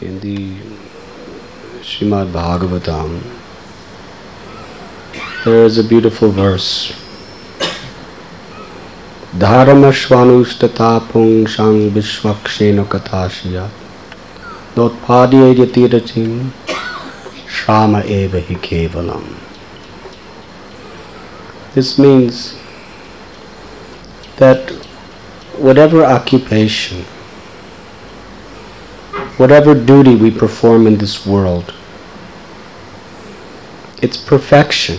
in the Srimad Bhagavatam, there is a beautiful verse. Dharmashvanushtata sang vishwaksheno katasya dotpadye yatirachim shama eva hi kevalam. This means that whatever occupation, whatever duty we perform in this world, its perfection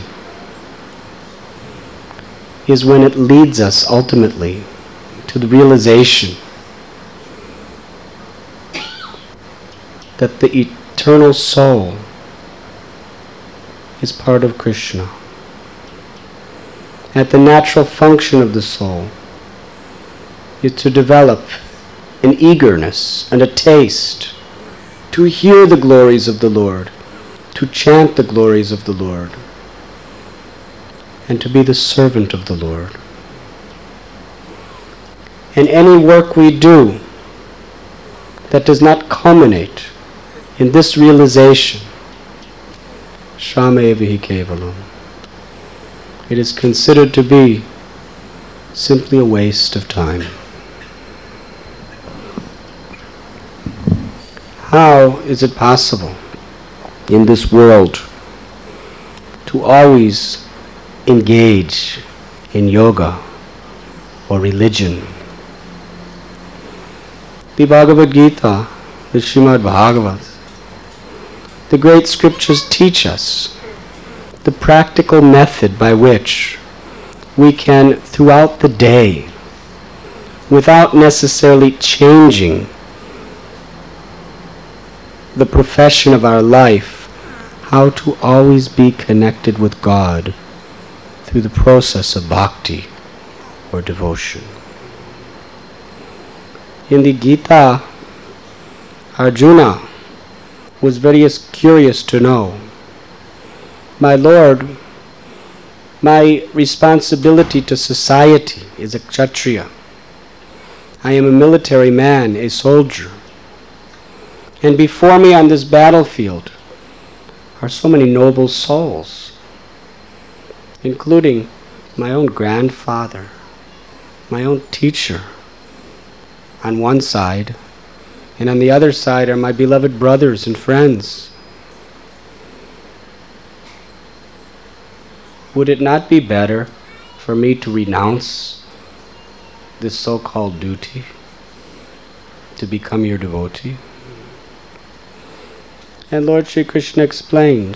is when it leads us ultimately to the realization that the eternal soul is part of Krishna. And the natural function of the soul is to develop an eagerness and a taste to hear the glories of the Lord, to chant the glories of the Lord, and to be the servant of the Lord. And any work we do that does not culminate in this realization, Shama Eva hi Kevalam, it is considered to be simply a waste of time. How is it possible in this world to always engage in yoga or religion? The Bhagavad Gita, the Srimad Bhagavat, the great scriptures teach us the practical method by which we can, throughout the day, without necessarily changing the profession of our life, how to always be connected with God through the process of bhakti or devotion. In the Gita, Arjuna was very curious to know, my Lord, my responsibility to society is a kshatriya. I am a military man, a soldier. And before me on this battlefield are so many noble souls, including my own grandfather, my own teacher on one side, and on the other side are my beloved brothers and friends. Would it not be better for me to renounce this so-called duty to become your devotee? And Lord Sri Krishna explained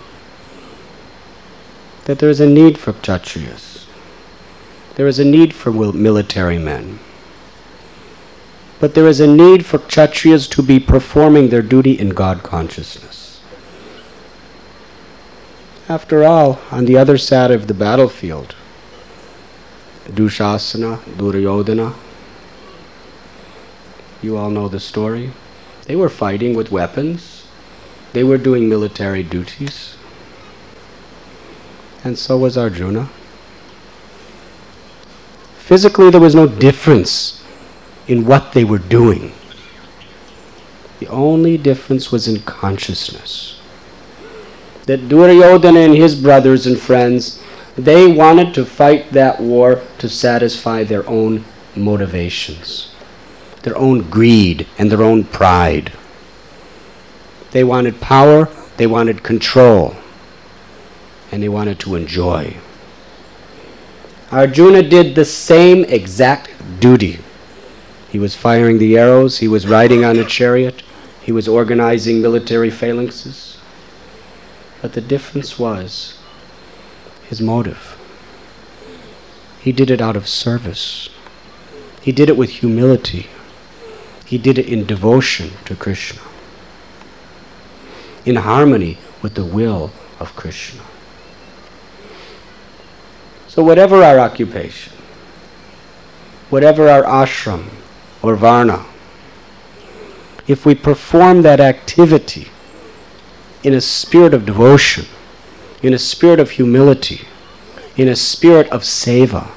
that there is a need for kshatriyas. There is a need for military men. But there is a need for kshatriyas to be performing their duty in God consciousness. After all, on the other side of the battlefield, Dushasana, Duryodhana, you all know the story. They were fighting with weapons. They were doing military duties. And so was Arjuna. Physically, there was no difference in what they were doing. The only difference was in consciousness. That Duryodhana and his brothers and friends, they wanted to fight that war to satisfy their own motivations, their own greed and their own pride. They wanted power, they wanted control, and they wanted to enjoy. Arjuna did the same exact duty. He was firing the arrows, he was riding on a chariot, he was organizing military phalanxes. But the difference was his motive. He did it out of service. He did it with humility. He did it in devotion to Krishna, in harmony with the will of Krishna. So whatever our occupation, whatever our ashram or varna, if we perform that activity in a spirit of devotion, in a spirit of humility, in a spirit of seva,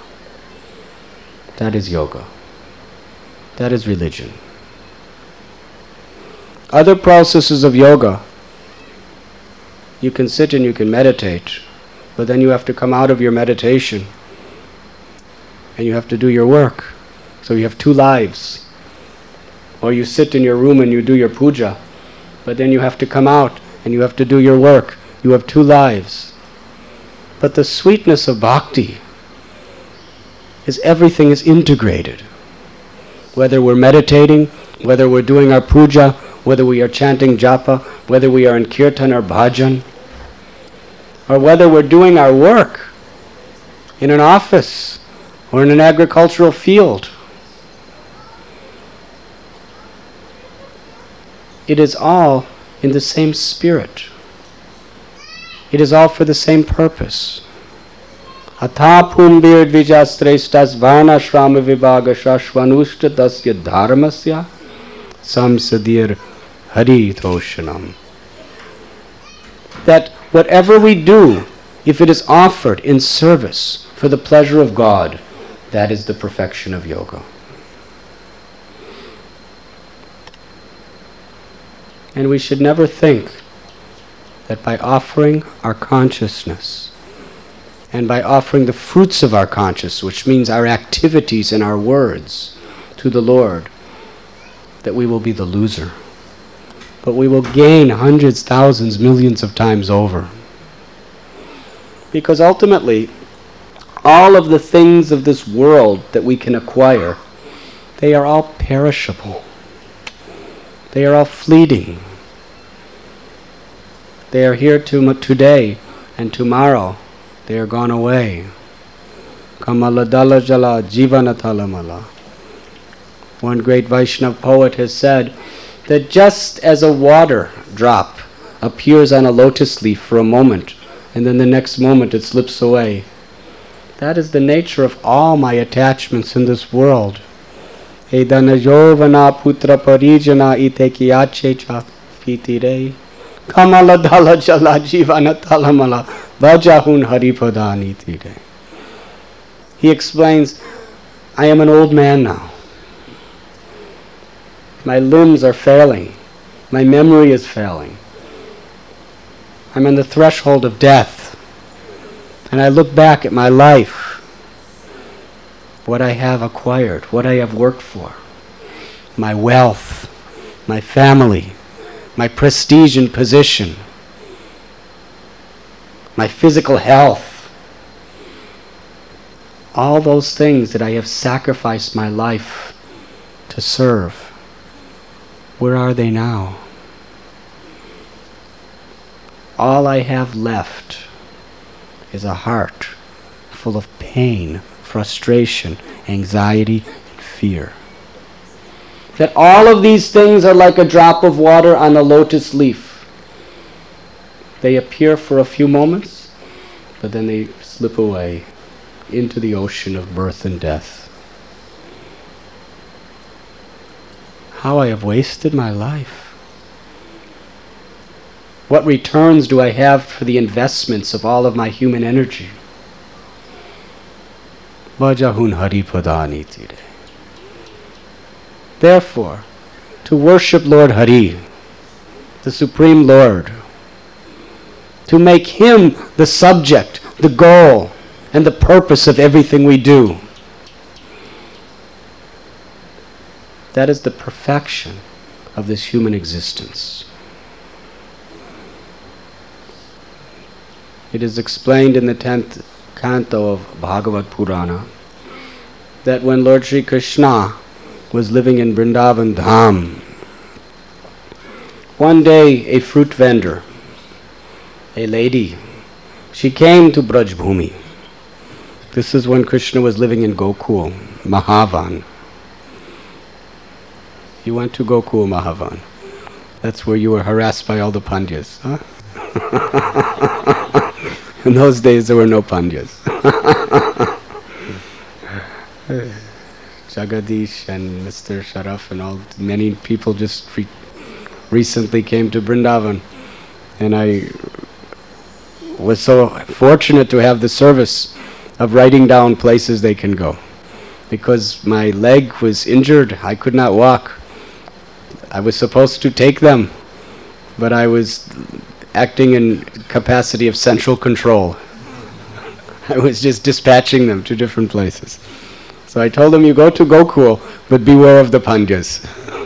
that is yoga. That is religion. Other processes of yoga, you can sit and you can meditate, but then you have to come out of your meditation and you have to do your work. So you have two lives. Or you sit in your room and you do your puja, but then you have to come out and you have to do your work. You have two lives. But the sweetness of bhakti is everything is integrated. Whether we're meditating, whether we're doing our puja, whether we are chanting japa, whether we are in kirtan or bhajan, or whether we're doing our work in an office or in an agricultural field. It is all in the same spirit. It is all for the same purpose. Athapum virdvijastrestas varnashrama vibhaga shashvanushta tasya dharmasya samsadir haritoshanam. That whatever we do, if it is offered in service for the pleasure of God, that is the perfection of yoga. And we should never think that by offering our consciousness and by offering the fruits of our consciousness, which means our activities and our words, to the Lord, that we will be the loser. But we will gain hundreds, thousands, millions of times over. Because ultimately, all of the things of this world that we can acquire, they are all perishable. They are all fleeting. They are here today, and tomorrow they are gone away. Kamaladala jala jivanatalamala. One great Vaishnava poet has said that just as a water drop appears on a lotus leaf for a moment, and then the next moment it slips away, that is the nature of all my attachments in this world. Edana yovana putra parijana itekiyachecha pitire. Kamaladala jala jivana talamala vajahun haripadani tire. He explains, I am an old man now. My limbs are failing. My memory is failing. I'm on the threshold of death. And I look back at my life, what I have acquired, what I have worked for, my wealth, my family, my prestige and position, my physical health, all those things that I have sacrificed my life to serve. Where are they now? All I have left is a heart full of pain, frustration, anxiety, and fear. That all of these things are like a drop of water on a lotus leaf. They appear for a few moments, but then they slip away into the ocean of birth and death. How I have wasted my life. What returns do I have for the investments of all of my human energy? Vajahun haripadani tire. Therefore, to worship Lord Hari, the Supreme Lord, to make Him the subject, the goal, and the purpose of everything we do, that is the perfection of this human existence. It is explained in the 10th canto of Bhagavad Purana that when Lord Sri Krishna was living in Vrindavan Dham, one day a fruit vendor, a lady, she came to Braj Bhumi. This is when Krishna was living in Gokul, Mahavan. You went to Gokul, Mahavan. That's where you were harassed by all the Pandyas, huh? In those days there were no Pandyas. Jagadish and Mr. Sharaf and all, many people just recently came to Vrindavan. And I was so fortunate to have the service of writing down places they can go. Because my leg was injured, I could not walk. I was supposed to take them, but I was acting in capacity of central control. I was just dispatching them to different places. So I told them, you go to Gokul, but beware of the Pandyas.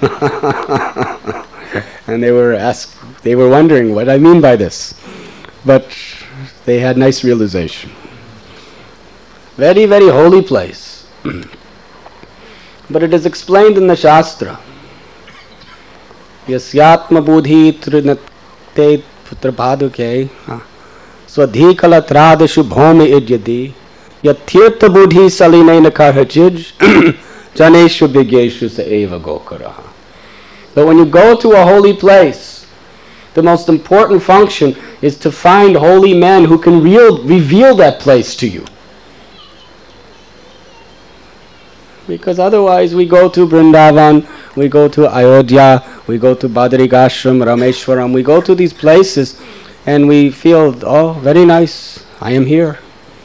And they were wondering what I mean by this. But they had nice realization. Very, very holy place. But it is explained in the Shastra. Yasyatma buddhi trinate putra paduke swadhikala tradashu bhome idyadi yathirtha buddhi salinaina karhachij janeshu bigeshu sa eva gokaraha. But when you go to a holy place, the most important function is to find holy men who can reveal that place to you. Because otherwise we go to Vrindavan, we go to Ayodhya, we go to Badrikashram, Rameshwaram, we go to these places and we feel, oh, very nice, I am here.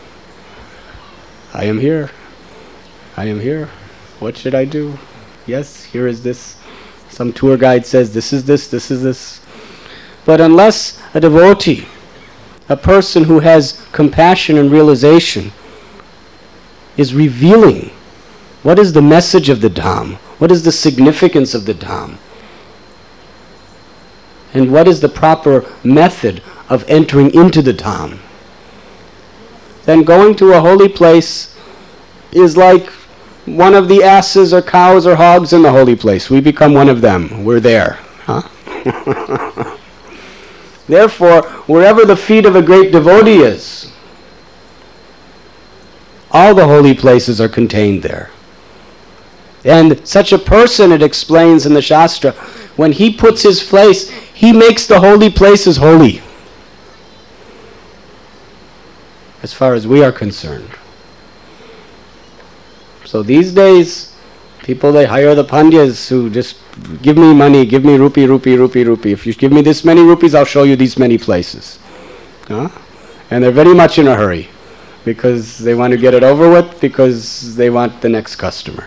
I am here. I am here. What should I do? Yes, here is this. Some tour guide says, this is this, this is this. But unless a devotee, a person who has compassion and realization, is revealing what is the message of the Dham, what is the significance of the Dham, and what is the proper method of entering into the Dham, then going to a holy place is like one of the asses or cows or hogs in the holy place. We become one of them. We're there. Huh? Therefore, wherever the feet of a great devotee is, all the holy places are contained there. And such a person, it explains in the Shastra, when he puts his place, he makes the holy places holy, as far as we are concerned. So these days, people, they hire the Pandyas who just give me money, give me rupee. If you give me this many rupees, I'll show you these many places. Huh? And they're very much in a hurry because they want to get it over with, because they want the next customer.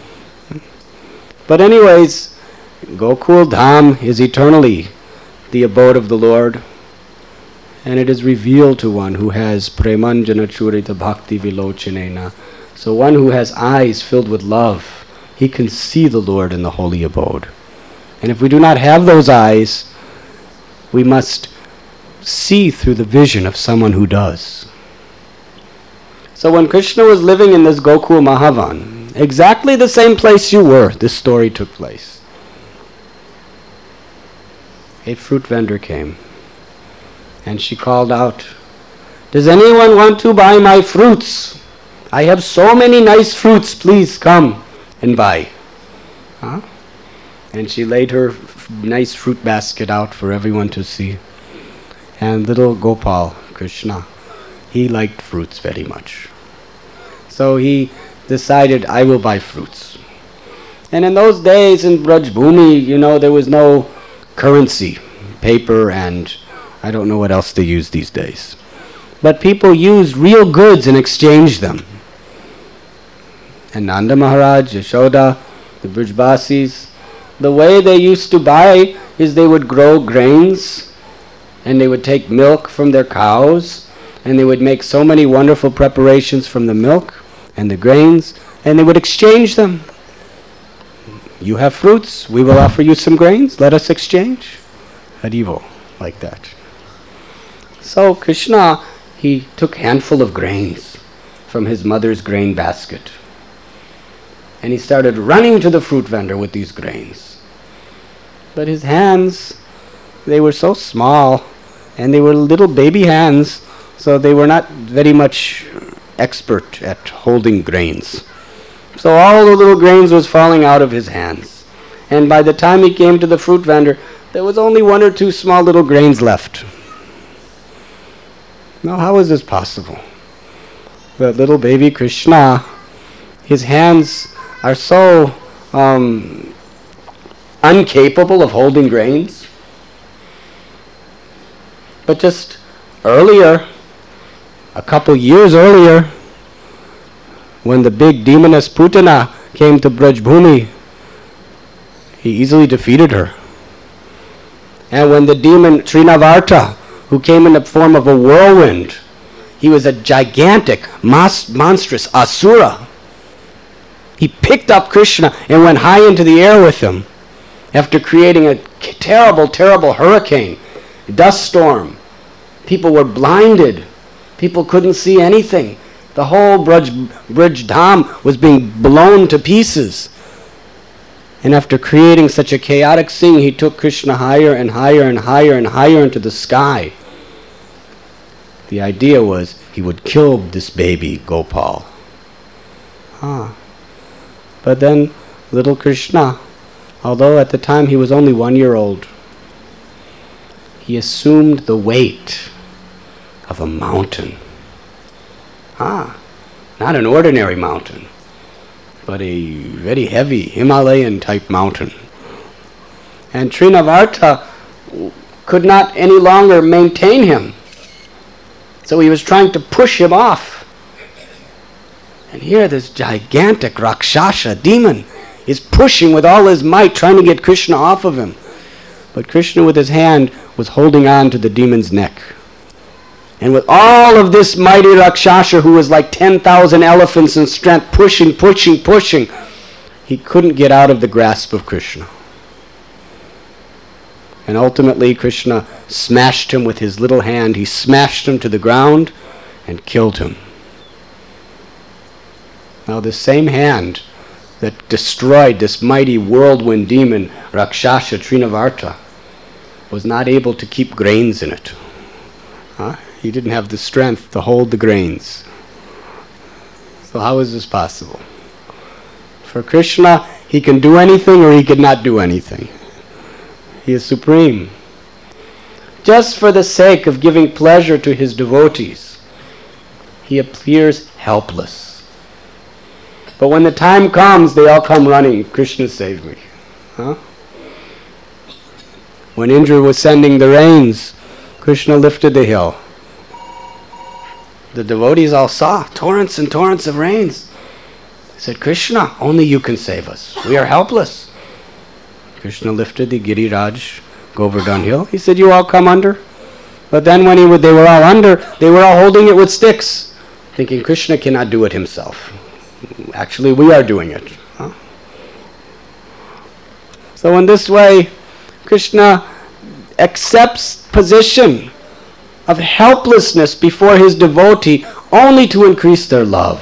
But anyways, Gokul Dham is eternally the abode of the Lord, and it is revealed to one who has Premanjana Churita Bhakti Vilochanena. So one who has eyes filled with love, he can see the Lord in the holy abode. And if we do not have those eyes, we must see through the vision of someone who does. So when Krishna was living in this Gokul Mahavan, exactly the same place you were, this story took place. A fruit vendor came, and she called out, "Does anyone want to buy my fruits? I have so many nice fruits, please come and buy." Huh? And she laid her nice fruit basket out for everyone to see. And little Gopal, Krishna, he liked fruits very much. So he decided, I will buy fruits. And in those days in Braj Bhumi, there was no currency, paper, and I don't know what else they use these days. But people used real goods and exchanged them. And Nanda Maharaj, Yashoda, the Brijbasis, the way they used to buy is they would grow grains and they would take milk from their cows and they would make so many wonderful preparations from the milk and the grains and they would exchange them. You have fruits, we will offer you some grains, let us exchange. Harivo, like that. So Krishna, he took a handful of grains from his mother's grain basket. And he started running to the fruit vendor with these grains. But his hands, they were so small, and they were little baby hands, so they were not very much expert at holding grains. So all the little grains was falling out of his hands. And by the time he came to the fruit vendor, there was only one or two small little grains left. Now how is this possible? The little baby Krishna, his hands are so incapable of holding grains. But just earlier, a couple years earlier, when the big demoness Putana came to Braj Bhumi, He easily defeated her. And when the demon Trinavarta, who came in the form of a whirlwind, he was a gigantic, monstrous asura. He picked up Krishna and went high into the air with him after creating a terrible, terrible hurricane, dust storm. People were blinded. People couldn't see anything. The whole Braj Dham was being blown to pieces. And after creating such a chaotic scene, he took Krishna higher and higher and higher and higher into the sky. The idea was he would kill this baby Gopal. But then little Krishna, although at the time he was only 1 year old, he assumed the weight of a mountain. Not an ordinary mountain, but a very heavy Himalayan type mountain. And Trinavarta could not any longer maintain him. So he was trying to push him off. And here this gigantic Rakshasa demon is pushing with all his might, trying to get Krishna off of him. But Krishna with his hand was holding on to the demon's neck. And with all of this mighty Rakshasa, who was like 10,000 elephants in strength, pushing, he couldn't get out of the grasp of Krishna. And ultimately Krishna smashed him with his little hand. He smashed him to the ground and killed him. Now the same hand that destroyed this mighty whirlwind demon, Rakshasa Trinavarta, was not able to keep grains in it. He didn't have the strength to hold the grains. So how is this possible? For Krishna, he can do anything or he cannot do anything. He is supreme. Just for the sake of giving pleasure to his devotees, he appears helpless. But when the time comes, they all come running, Krishna save me. When Indra was sending the rains, Krishna lifted the hill. The devotees all saw torrents and torrents of rains. They said, Krishna, only you can save us. We are helpless. Krishna lifted the Giriraj Govardhan hill. He said, you all come under. But then when they were all under, they were all holding it with sticks, thinking Krishna cannot do it himself. Actually, we are doing it. So in this way, Krishna accepts position of helplessness before his devotee only to increase their love.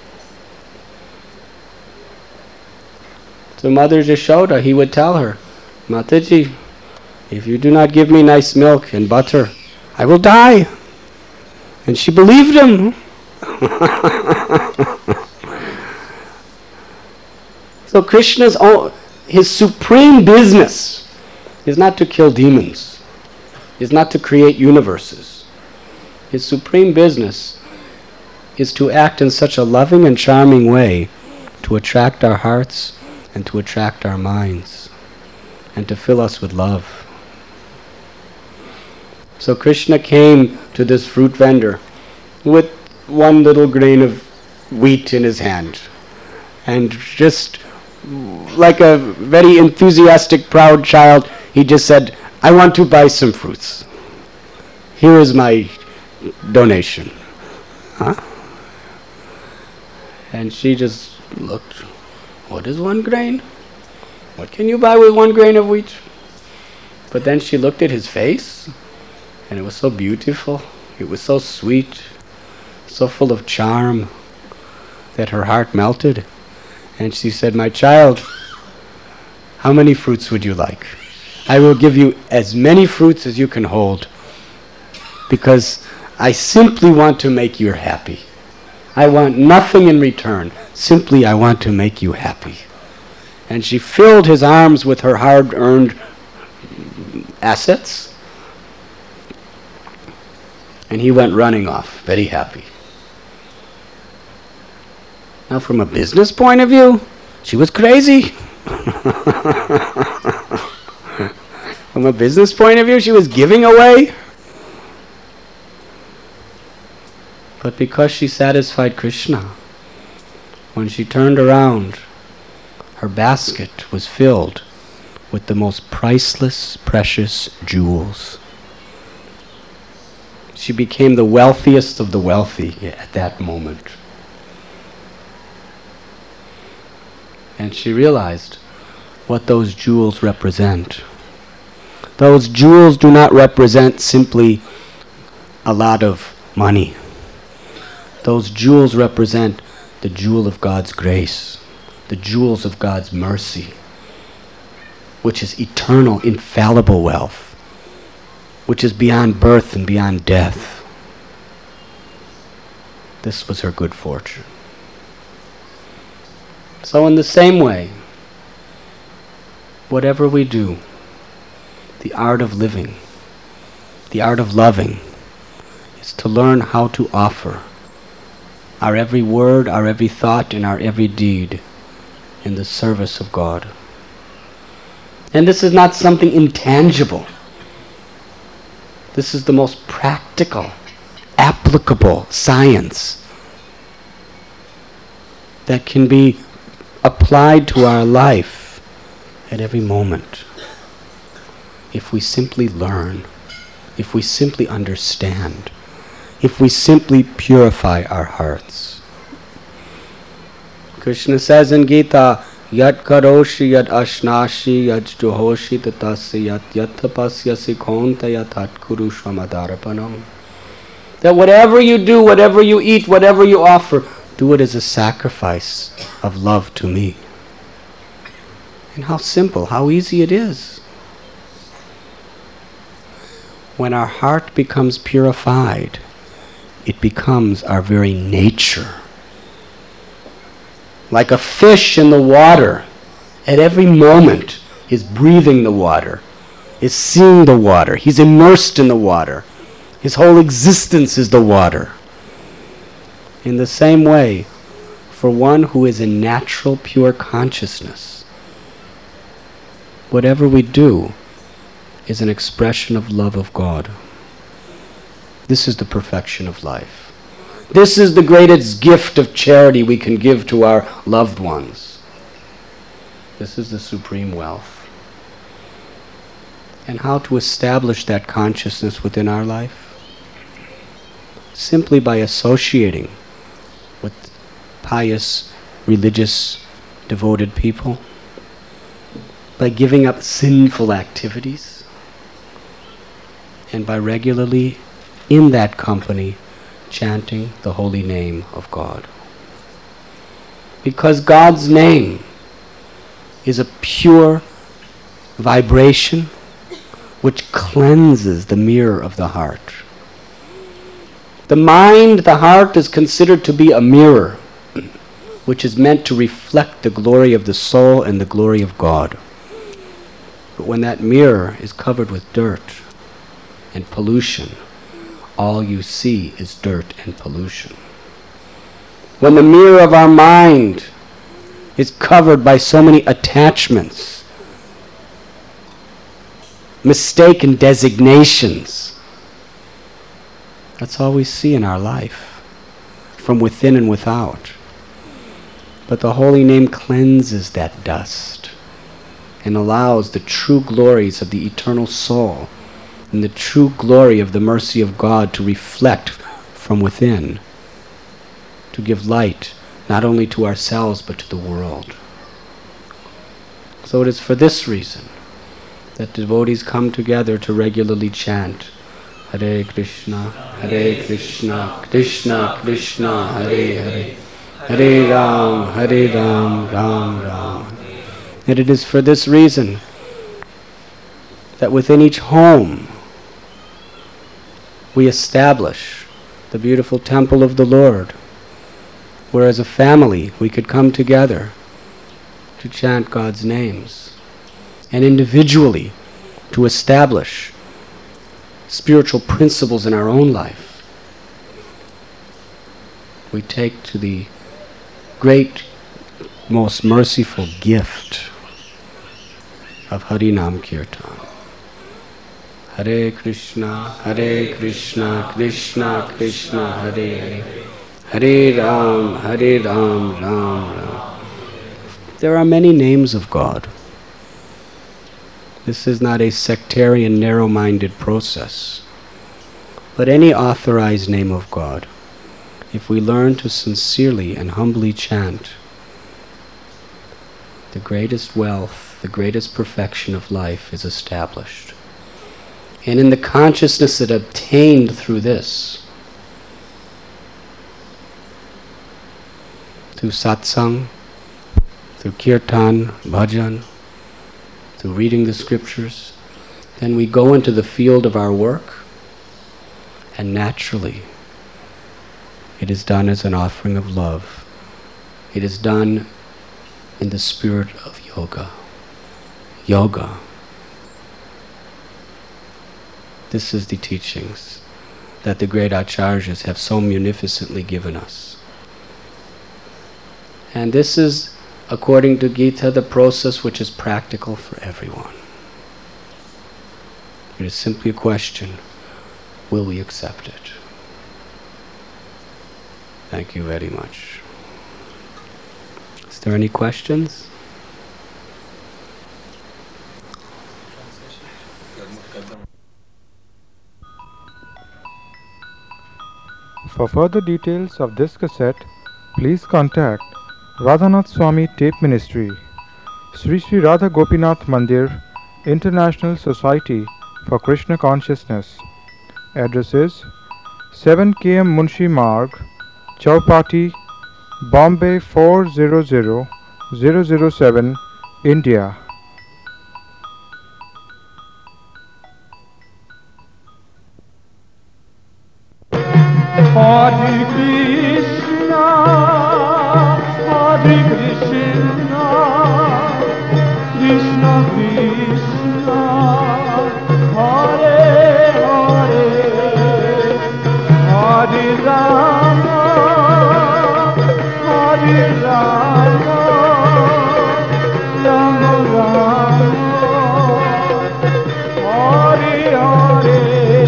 So Mother Yashoda, he would tell her, Mataji, if you do not give me nice milk and butter, I will die. And she believed him. So Krishna's his supreme business is not to kill demons, is not to create universes. His supreme business is to act in such a loving and charming way to attract our hearts and to attract our minds and to fill us with love. So Krishna came to this fruit vendor with one little grain of wheat in his hand, and just like a very enthusiastic, proud child, he just said, I want to buy some fruits. Here is my donation. And she just looked, what is 1 grain? What can you buy with 1 grain of wheat? But then she looked at his face, and it was so beautiful, it was so sweet, so full of charm, that her heart melted. And she said, my child, how many fruits would you like? I will give you as many fruits as you can hold, because I simply want to make you happy. I want nothing in return. Simply, I want to make you happy. And she filled his arms with her hard-earned assets, and he went running off, very happy. Now, from a business point of view, she was crazy. From a business point of view, she was giving away. But because she satisfied Krishna, when she turned around, her basket was filled with the most priceless, precious jewels. She became the wealthiest of the wealthy at that moment. And she realized what those jewels represent. Those jewels do not represent simply a lot of money. Those jewels represent the jewel of God's grace, the jewels of God's mercy, which is eternal, infallible wealth, which is beyond birth and beyond death. This was her good fortune. So in the same way, whatever we do, the art of living, the art of loving, is to learn how to offer our every word, our every thought, and our every deed in the service of God. And this is not something intangible. This is the most practical, applicable science that can be applied to our life at every moment. If we simply learn, if we simply understand, if we simply purify our hearts. Krishna says in Gita, Yat karoshi yat ashnashi yat juhoshi tatasya yat yatapasyasi konta yat atkuru shramadarapanam. That whatever you do, whatever you eat, whatever you offer, do it as a sacrifice of love to me. And how simple, how easy it is. When our heart becomes purified, it becomes our very nature. Like a fish in the water, at every moment is breathing the water, is seeing the water, he's immersed in the water. His whole existence is the water. In the same way, for one who is in natural, pure consciousness, whatever we do is an expression of love of God. This is the perfection of life. This is the greatest gift of charity we can give to our loved ones. This is the supreme wealth. And how to establish that consciousness within our life? Simply by associating with pious, religious, devoted people, by giving up sinful activities, and by regularly in that company chanting the holy name of God. Because God's name is a pure vibration which cleanses the mirror of the heart. The mind, the heart, is considered to be a mirror which is meant to reflect the glory of the soul and the glory of God. But when that mirror is covered with dirt and pollution, all you see is dirt and pollution. When the mirror of our mind is covered by so many attachments, mistaken designations, that's all we see in our life, from within and without. But the holy name cleanses that dust and allows the true glories of the eternal soul and the true glory of the mercy of God to reflect from within, to give light not only to ourselves but to the world. So it is for this reason that devotees come together to regularly chant Hare Krishna, Krishna Krishna, Hare Hare, Hare Ram, Ram Ram. And it is for this reason that within each home we establish the beautiful temple of the Lord, where as a family we could come together to chant God's names, and individually to establish spiritual principles in our own life. We take to the great, most merciful gift of Harinam Kirtan. Hare Krishna, Krishna Krishna, Hare Hare, Hare Ram, Ram Ram. There are many names of God. This is not a sectarian, narrow-minded process. But any authorized name of God, if we learn to sincerely and humbly chant, the greatest wealth, the greatest perfection of life is established. And in the consciousness that obtained through this, through satsang, through kirtan, bhajan, through reading the scriptures, then we go into the field of our work, and naturally it is done as an offering of love. It is done in the spirit of yoga. Yoga. This is the teachings that the great acharyas have so munificently given us. And this is, according to Gita, the process which is practical for everyone. It is simply a question, will we accept it? Thank you very much. Is there any questions? For further details of this cassette, please contact Radhanath Swami Tape Ministry, Sri Sri Radha Gopinath Mandir, International Society for Krishna Consciousness. Address is 7 km Munshi Marg, Chowpatty, Bombay 400007, India. Hare Krishna, Hare Krishna, Krishna Krishna, Hare Hare, Hare Rama, Hare Rama, Rama Rama, Hare Hare.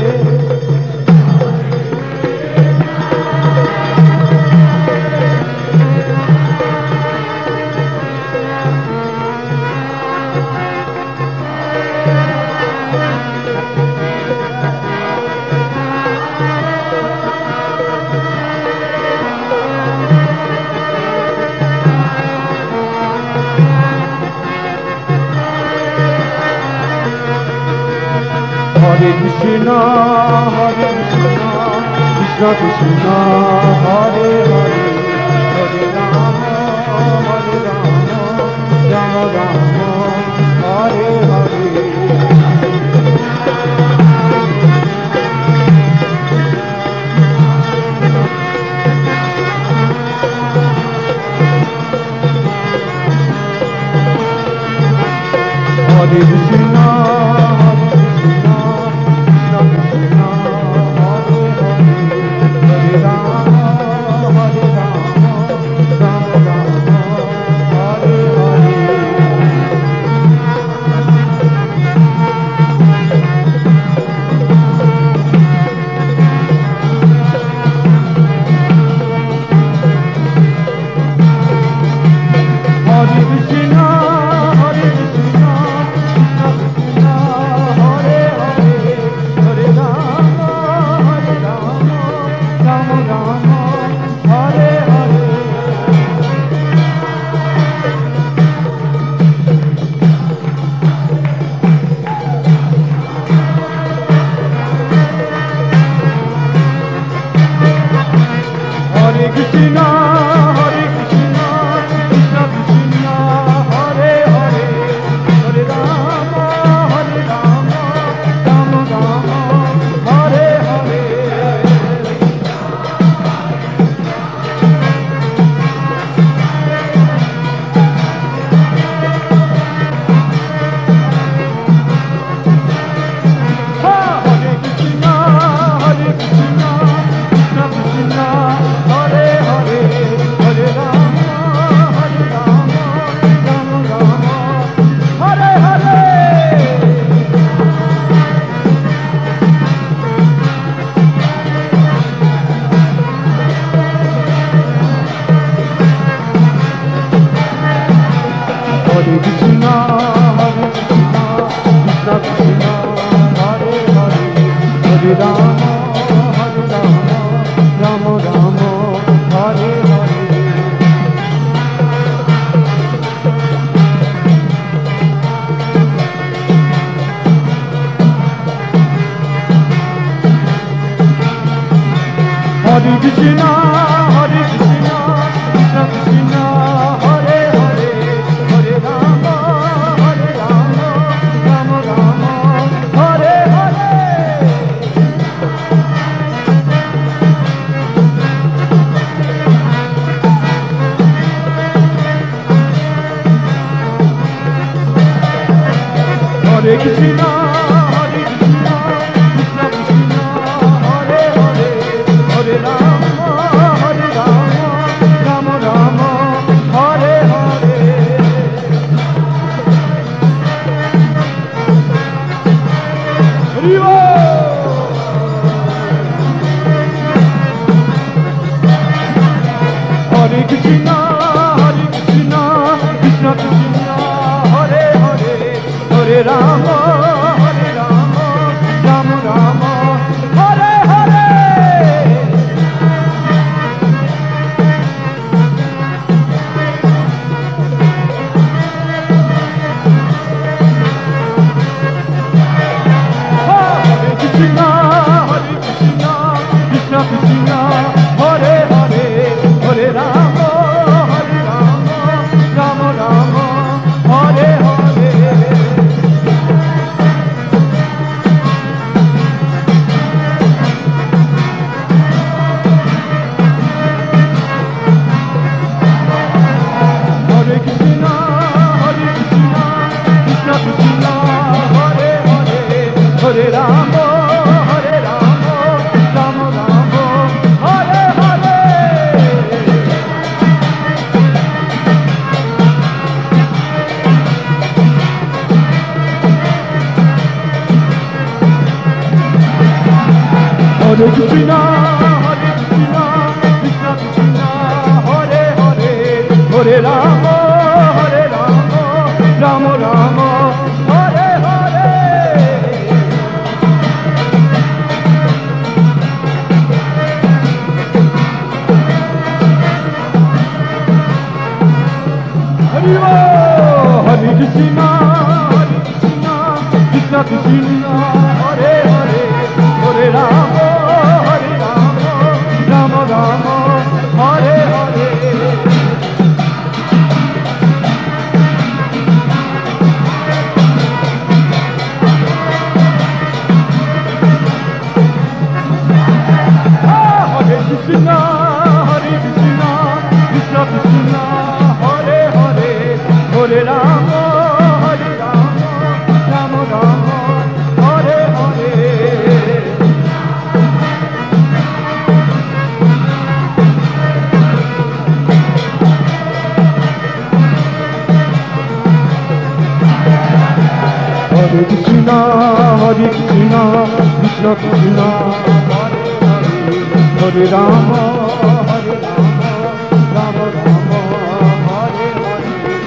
Hare Krishna, Krishna Krishna, Hare Hare, Hare Rama, Rama Rama, Hare Hare. Hare Krishna, Hare Hare Krishna, Krishna Krishna, Hare Hare, Hare Rama, Rama Rama, Hare Hare. Hare Krishna, Krishna Krishna, Hare Hare, Hare Rama, Rama Rama, Hare Hare. Hare Hare Krishna, Krishna Krishna, Hare Hare, Hare Rama, Rama Rama, Hare Hare. Hare Krishna, Krishna Krishna, Hare Hare, Hare Rama, Rama Rama, Hare Hare. Hare Krishna, Krishna Krishna, Hare Hare, Hare Rama, Rama Rama, Hare Hare. Hare Krishna, Krishna Krishna, Hare Hare, Hare Rama, Rama Rama, Hare Hare. Hare Krishna, Krishna Krishna, Hare Hare, Hare Rama, Rama Rama, Hare Hare. Hare Krishna, Krishna Krishna, Hare Hare, Hare Rama, Rama Rama, Hare Hare. Hare Krishna, Krishna Krishna, Hare Hare, Hare Rama, Rama Rama, Hare Hare.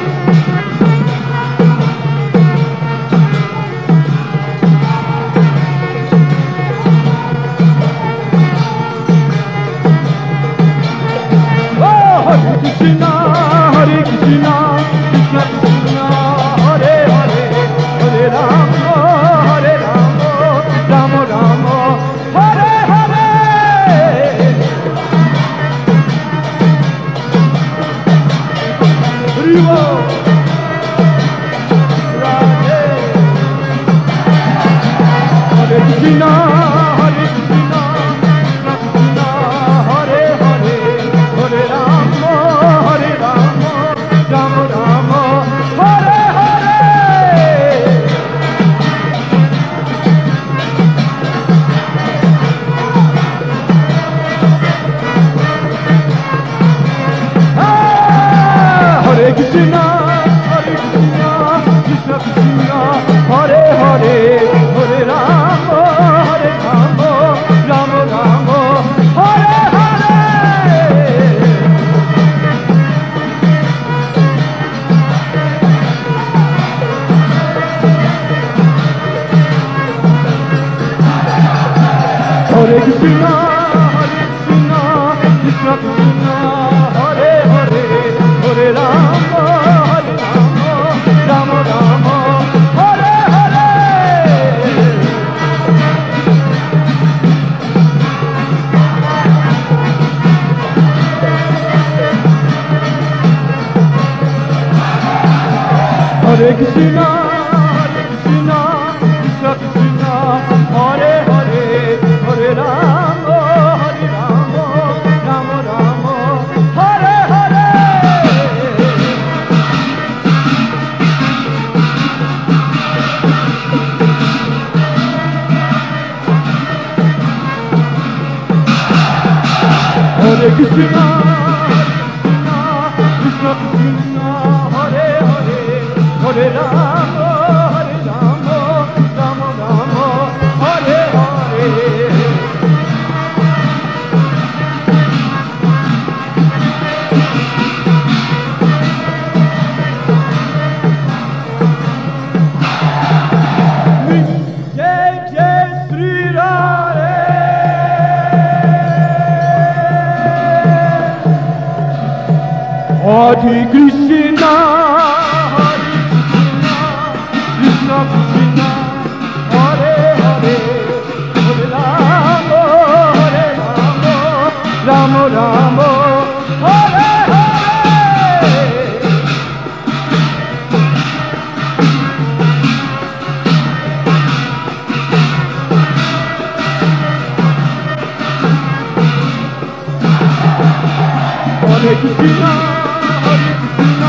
Hare Krishna, Krishna Krishna, Hare Hare, Hare Rama, Rama Rama, Hare Hare. Hare Krishna, Krishna Krishna, Hare Hare, Hare Rama, Rama Rama, Hare Hare. Hare Krishna, Krishna Krishna, Hare Hare, Hare Rama, Rama Rama, Hare Hare. Hare Krishna, Krishna Krishna, Hare Hare, Hare Rama, Rama Rama, Hare Hare. Hare Krishna, Krishna Krishna, Hare Hare, Hare Rama, Hare Rama, Rama Rama, Hare Hare. Hare Krishna, Krishna Krishna, Hare Hare, Hare Rama, Hare Rama, Rama Rama, Hare Hare. Jai Jai Sri Radhe. Hare Krishna, Krishna Krishna, Hare Hare, Hare Rama, Hare Rama, Rama Rama, Hare Hare. Hare Krishna, Hare Krishna,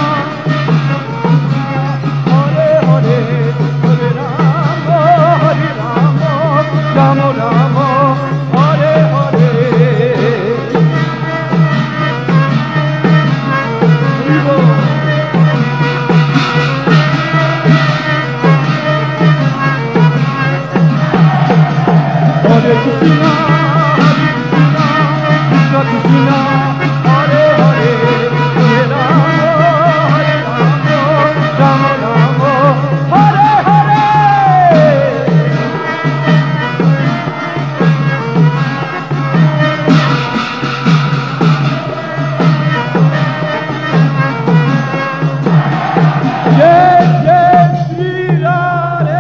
Hare Hare, Hare Rama, Hare Rama, Rama Rama, Hare Hare. Hare Bol. Hare Krishna, Krishna Krishna, Hare Hare, Hare Rama, Hare Rama, Rama Rama, Hare Hare. Jai Jai Sri Radhe.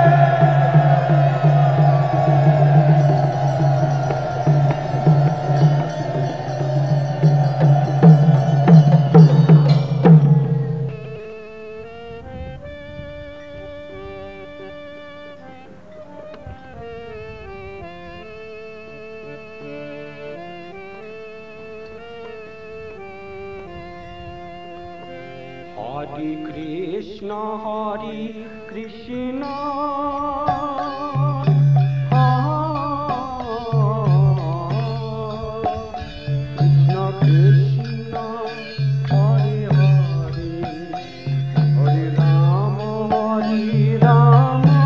Hare Krishna, Hare Krishna, Krishna Krishna, Hare Hare, Hare Rama, Hare Rama,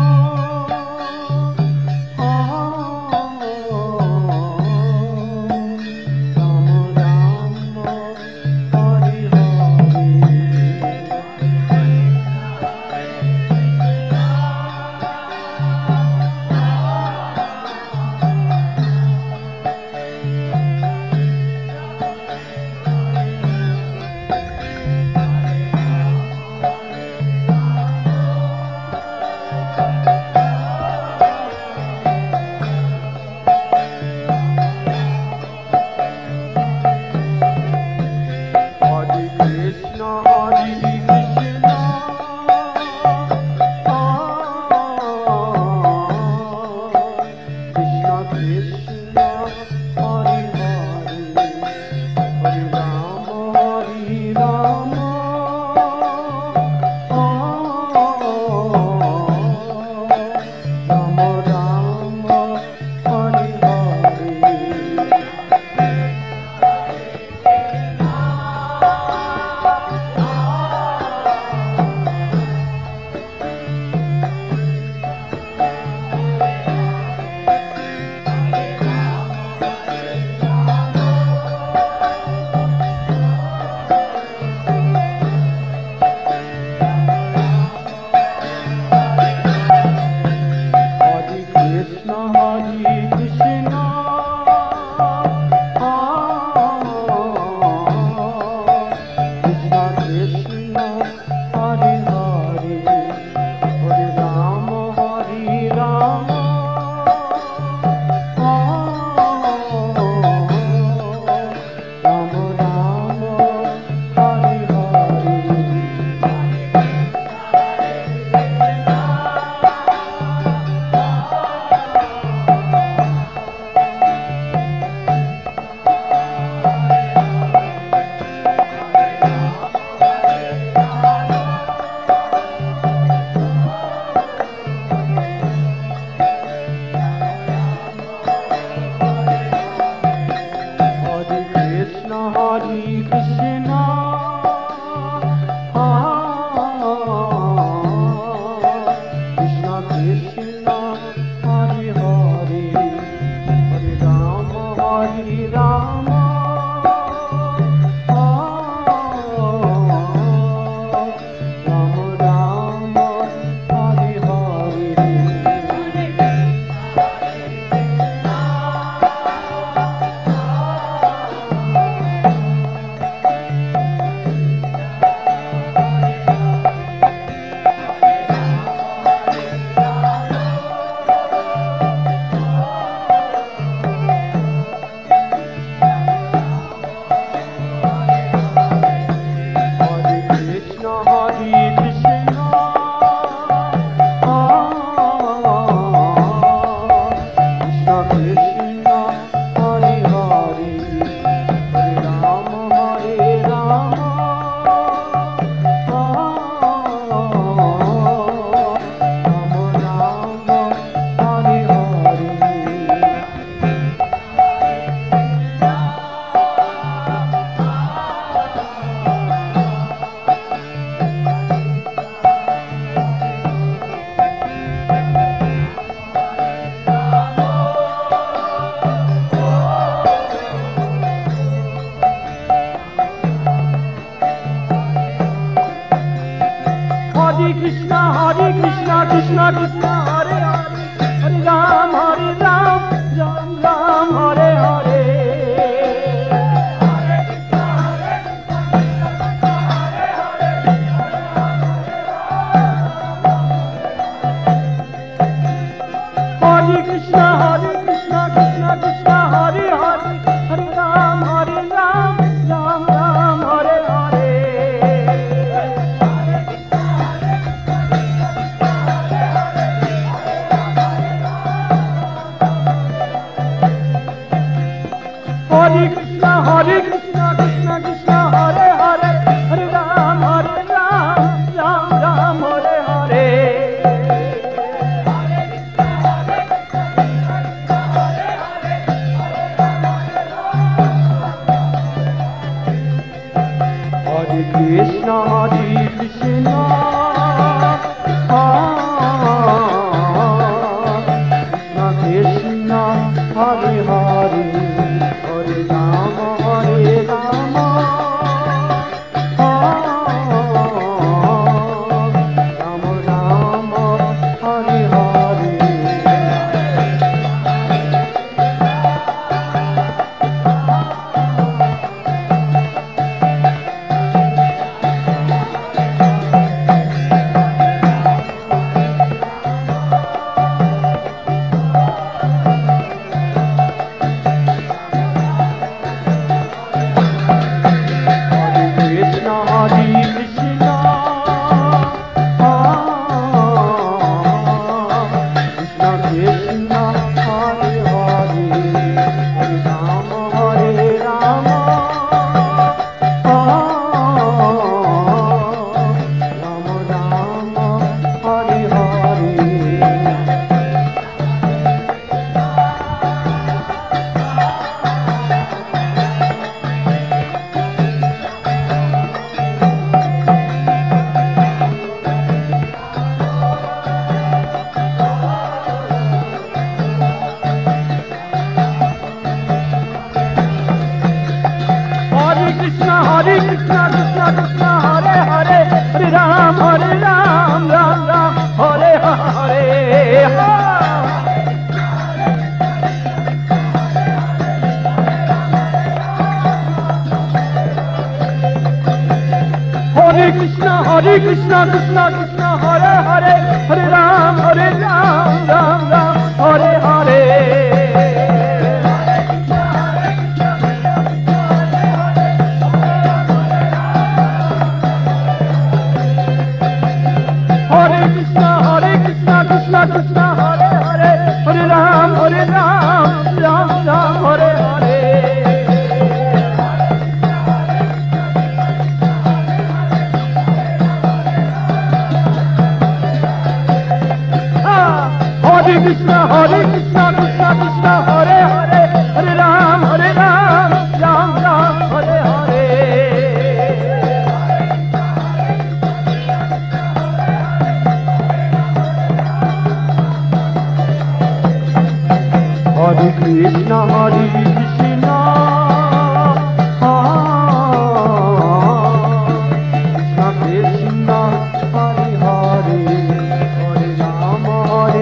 Rama Rama, Hare Hare. Krishna Krishna, Krishna Krishna, Hare Hare, Hare Rama,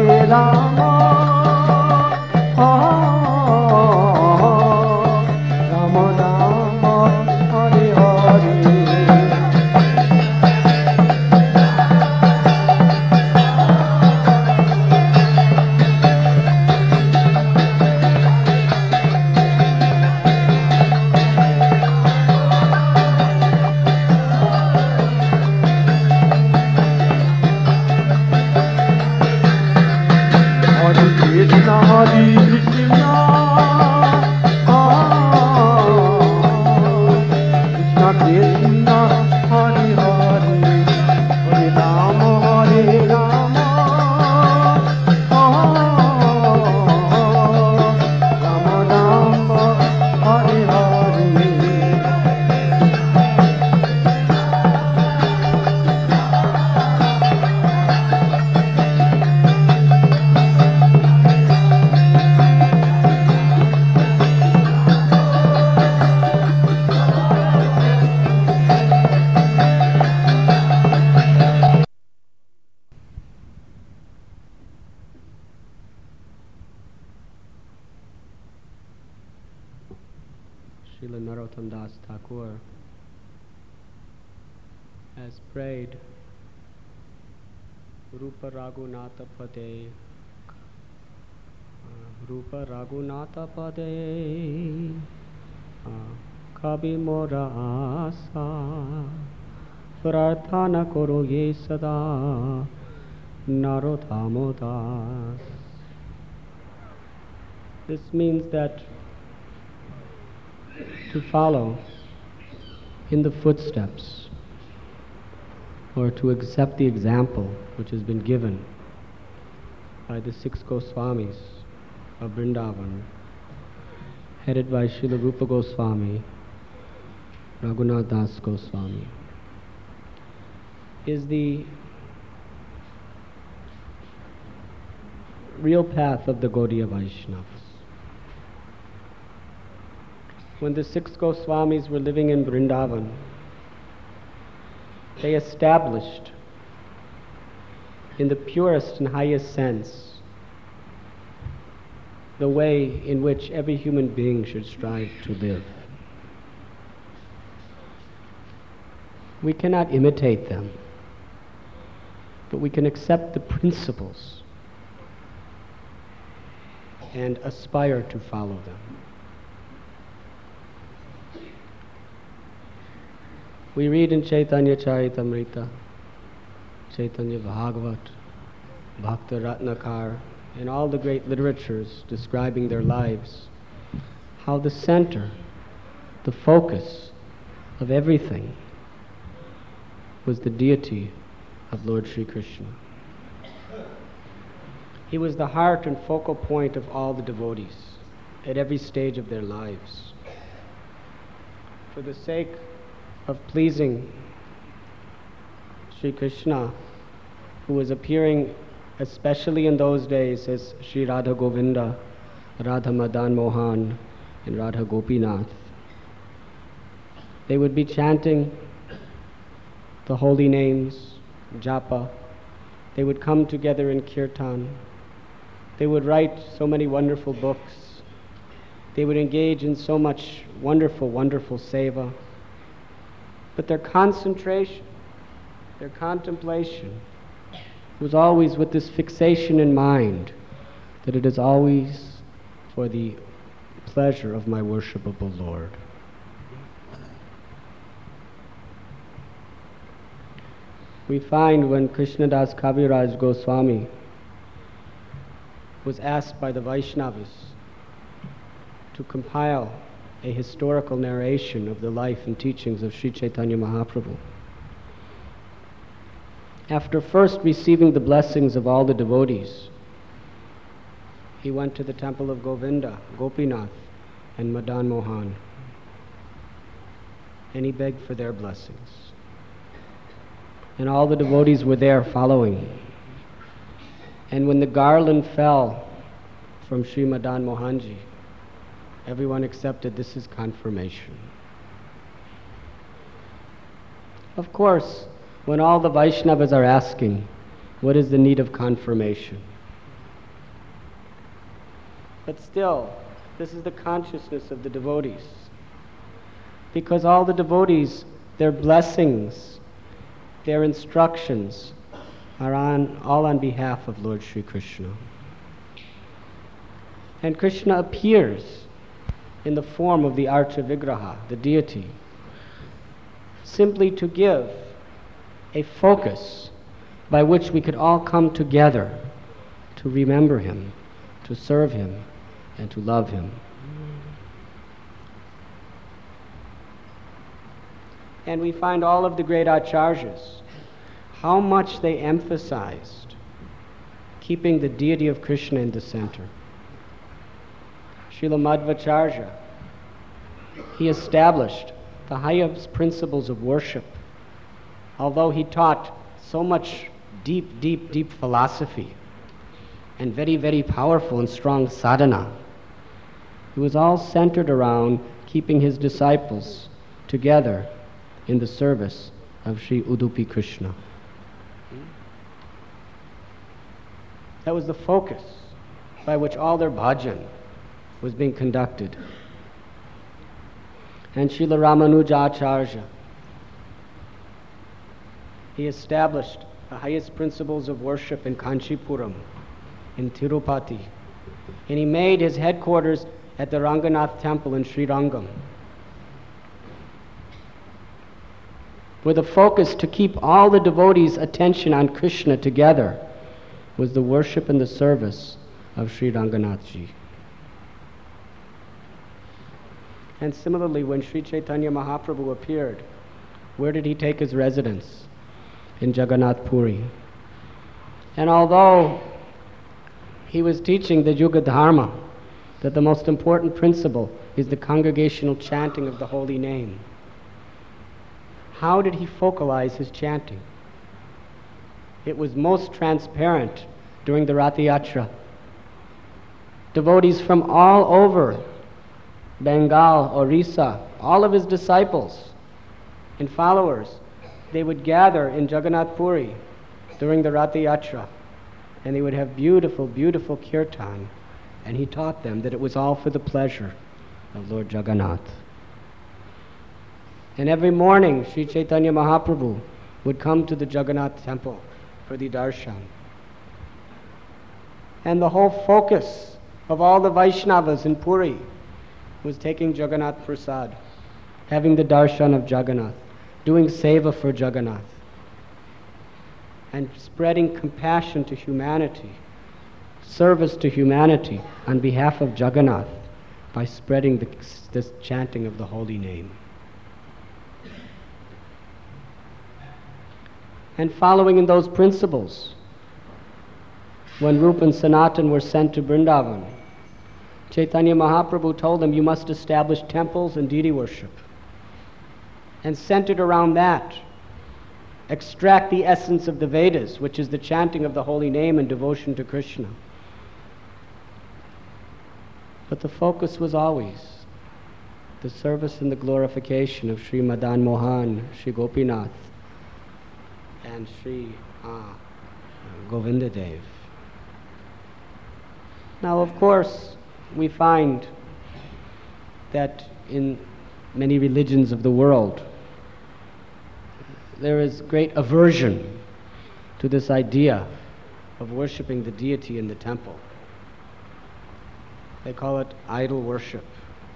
Rama Rama, Hare Hare. Hare Krishna, Hare Krishna, Krishna Krishna, Hare Hare, Hare Rama, Rama Rama, Hare Hare. Srila Narottam Das Thakur has prayed Rupa Raghunatha Pade, Rupa Raghunatha Pade, Kabi Mora Asa, Prarthana Koro Ye Sada, Narottamo Das. This means that to follow in the footsteps, or to accept the example which has been given by the 6 Goswamis of Vrindavan, headed by Srila Rupa Goswami, Raghunath Das Goswami, is the real path of the Gaudiya Vaishnavas. When the 6 Goswamis were living in Vrindavan, they established, in the purest and highest sense, the way in which every human being should strive to live. We cannot imitate them, but we can accept the principles and aspire to follow them. We read in Chaitanya Charitamrita, Chaitanya Bhagavat, Bhakta Ratnakar, and all the great literatures describing their lives, how the center, the focus of everything was the deity of Lord Sri Krishna. He was the heart and focal point of all the devotees at every stage of their lives. For the sake of pleasing Sri Krishna, who was appearing especially in those days as Sri Radha Govinda, Radha Madan Mohan, and Radha Gopinath, they would be chanting the holy names, japa. They would come together in kirtan. They would write so many wonderful books. They would engage in so much wonderful, wonderful seva. But their concentration, their contemplation was always with this fixation in mind that it is always for the pleasure of my worshipable Lord. We find when Krishnadas Kaviraj Goswami was asked by the Vaishnavas to compile a historical narration of the life and teachings of Sri Chaitanya Mahaprabhu. After first receiving the blessings of all the devotees, he went to the temple of Govinda, Gopinath, and Madan Mohan, and he begged for their blessings. And all the devotees were there following. And when the garland fell from Sri Madan Mohanji, everyone accepted this is confirmation. Of course, when all the Vaishnavas are asking, what is the need of confirmation? But still, this is the consciousness of the devotees. Because all the devotees, their blessings, their instructions are all on behalf of Lord Sri Krishna. And Krishna appears in the form of the Archa Vigraha, the deity, simply to give a focus by which we could all come together to remember him, to serve him, and to love him. And we find all of the great acharyas, how much they emphasized keeping the deity of Krishna in the center. Srila Madhvacharya, he established the highest principles of worship. Although he taught so much deep philosophy and very, very powerful and strong sadhana, it was all centered around keeping his disciples together in the service of Sri Udupi Krishna. That was the focus by which all their bhajan was being conducted. And Srila Ramanuja Acharya, he established the highest principles of worship in Kanchipuram, in Tirupati. And he made his headquarters at the Ranganath temple in Srirangam, where the focus to keep all the devotees' attention on Krishna together was the worship and the service of Sri Ranganathji. And similarly, when Sri Chaitanya Mahaprabhu appeared, where did he take his residence? In Jagannath Puri. And although he was teaching the Yuga Dharma, that the most important principle is the congregational chanting of the holy name, how did he focalize his chanting? It was most transparent during the Rath Yatra. Devotees from all over Bengal, Orissa, all of his disciples and followers, they would gather in Jagannath Puri during the Rath Yatra, and they would have beautiful kirtan, and he taught them that it was all for the pleasure of Lord Jagannath. And every morning, Sri Chaitanya Mahaprabhu would come to the Jagannath temple for the darshan. And the whole focus of all the Vaishnavas in Puri was taking Jagannath Prasad, having the darshan of Jagannath, doing seva for Jagannath, and spreading compassion to humanity, service to humanity on behalf of Jagannath by spreading this chanting of the holy name. And following in those principles, when Rupa and Sanatan were sent to Vrindavan, Chaitanya Mahaprabhu told them, you must establish temples and deity worship. And centered around that, extract the essence of the Vedas, which is the chanting of the holy name and devotion to Krishna. But the focus was always the service and the glorification of Sri Madan Mohan, Sri Gopinath, and Sri Govindadev. Now, of course, we find that in many religions of the world, there is great aversion to this idea of worshiping the deity in the temple. They call it idol worship.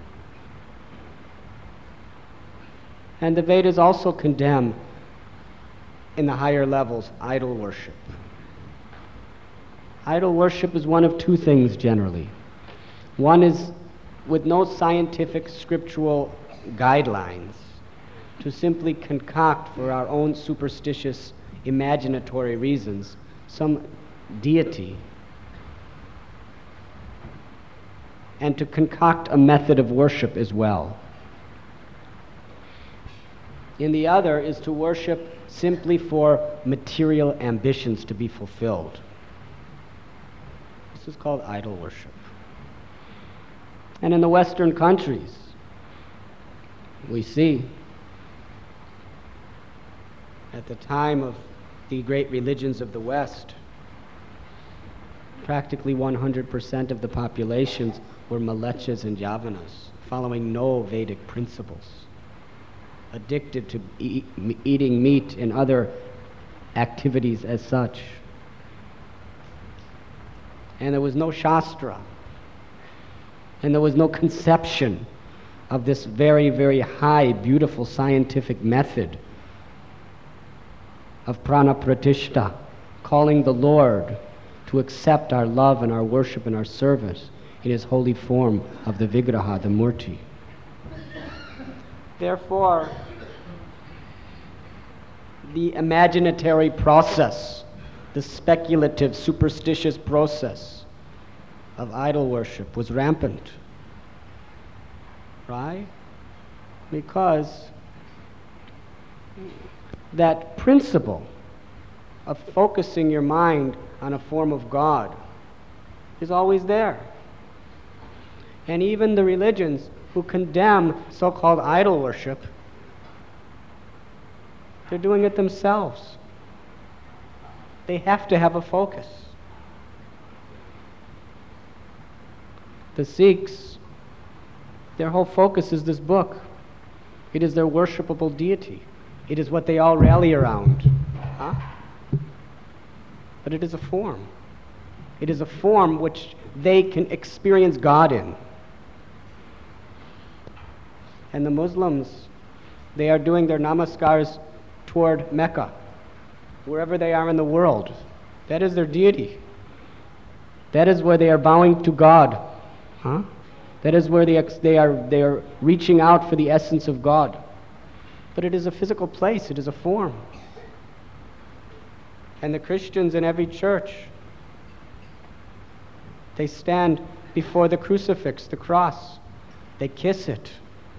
And the Vedas also condemn, in the higher levels, idol worship. Idol worship is one of two things generally. One is, with no scientific scriptural guidelines, to simply concoct for our own superstitious, imaginatory reasons some deity, and to concoct a method of worship as well. And the other is to worship simply for material ambitions to be fulfilled. This is called idol worship. And in the Western countries, we see at the time of the great religions of the West, practically 100% of the populations were Malechas and Yavanas, following no Vedic principles, addicted to eating meat and other activities as such. And there was no Shastra, and there was no conception of this very, very high, beautiful scientific method of prana pratishta, calling the Lord to accept our love and our worship and our service in his holy form of the Vigraha, the Murti. Therefore, the imaginatory process, the speculative, superstitious process of idol worship was rampant. Right? Because that principle of focusing your mind on a form of God is always there. And even the religions who condemn so-called idol worship, they're doing it themselves. They have to have a focus. The Sikhs, their whole focus is this book. It is their worshipable deity. It is what they all rally around. Huh? But it is a form. It is a form which they can experience God in. And the Muslims, they are doing their namaskars toward Mecca, wherever they are in the world. That is their deity. That is where they are bowing to God. Huh? That is where they are reaching out for the essence of God. But it is a physical place. It is a form. And the Christians in every church, they stand before the crucifix, the cross. They kiss it.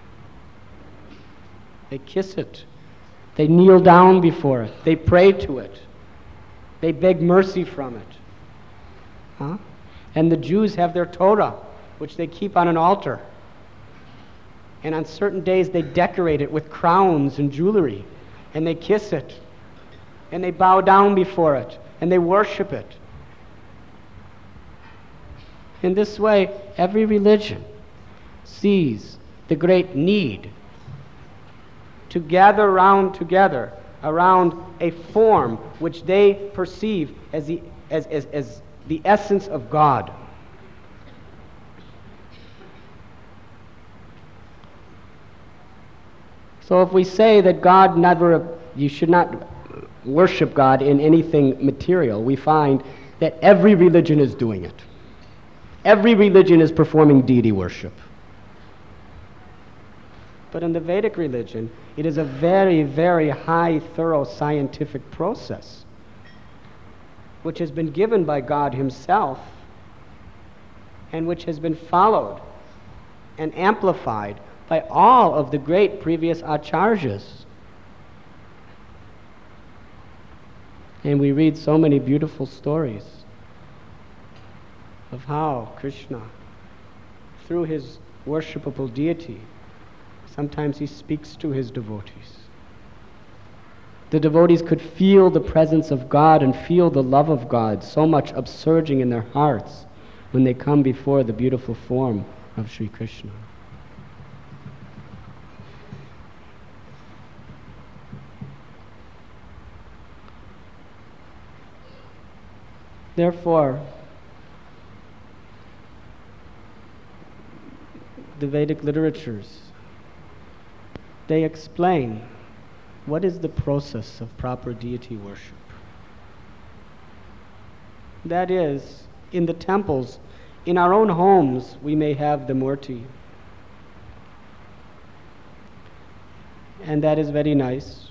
They kiss it. They kneel down before it. They pray to it. They beg mercy from it. Huh? And the Jews have their Torah, which they keep on an altar. And on certain days they decorate it with crowns and jewelry. And they kiss it. And they bow down before it. And they worship it. In this way, every religion sees the great need to gather round together around a form which they perceive as the essence of God. So if we say that God you should not worship God in anything material, we find that every religion is doing it. Every religion is performing deity worship. But in the Vedic religion, it is a very, very high, thorough scientific process which has been given by God himself and which has been followed and amplified by all of the great previous acharyas. And we read so many beautiful stories of how Krishna, through his worshipable deity, sometimes he speaks to his devotees. The devotees could feel the presence of God and feel the love of God so much upsurging in their hearts when they come before the beautiful form of Sri Krishna. Therefore, the Vedic literatures, they explain what is the process of proper deity worship. That is, in the temples, in our own homes, we may have the Murti. And that is very nice.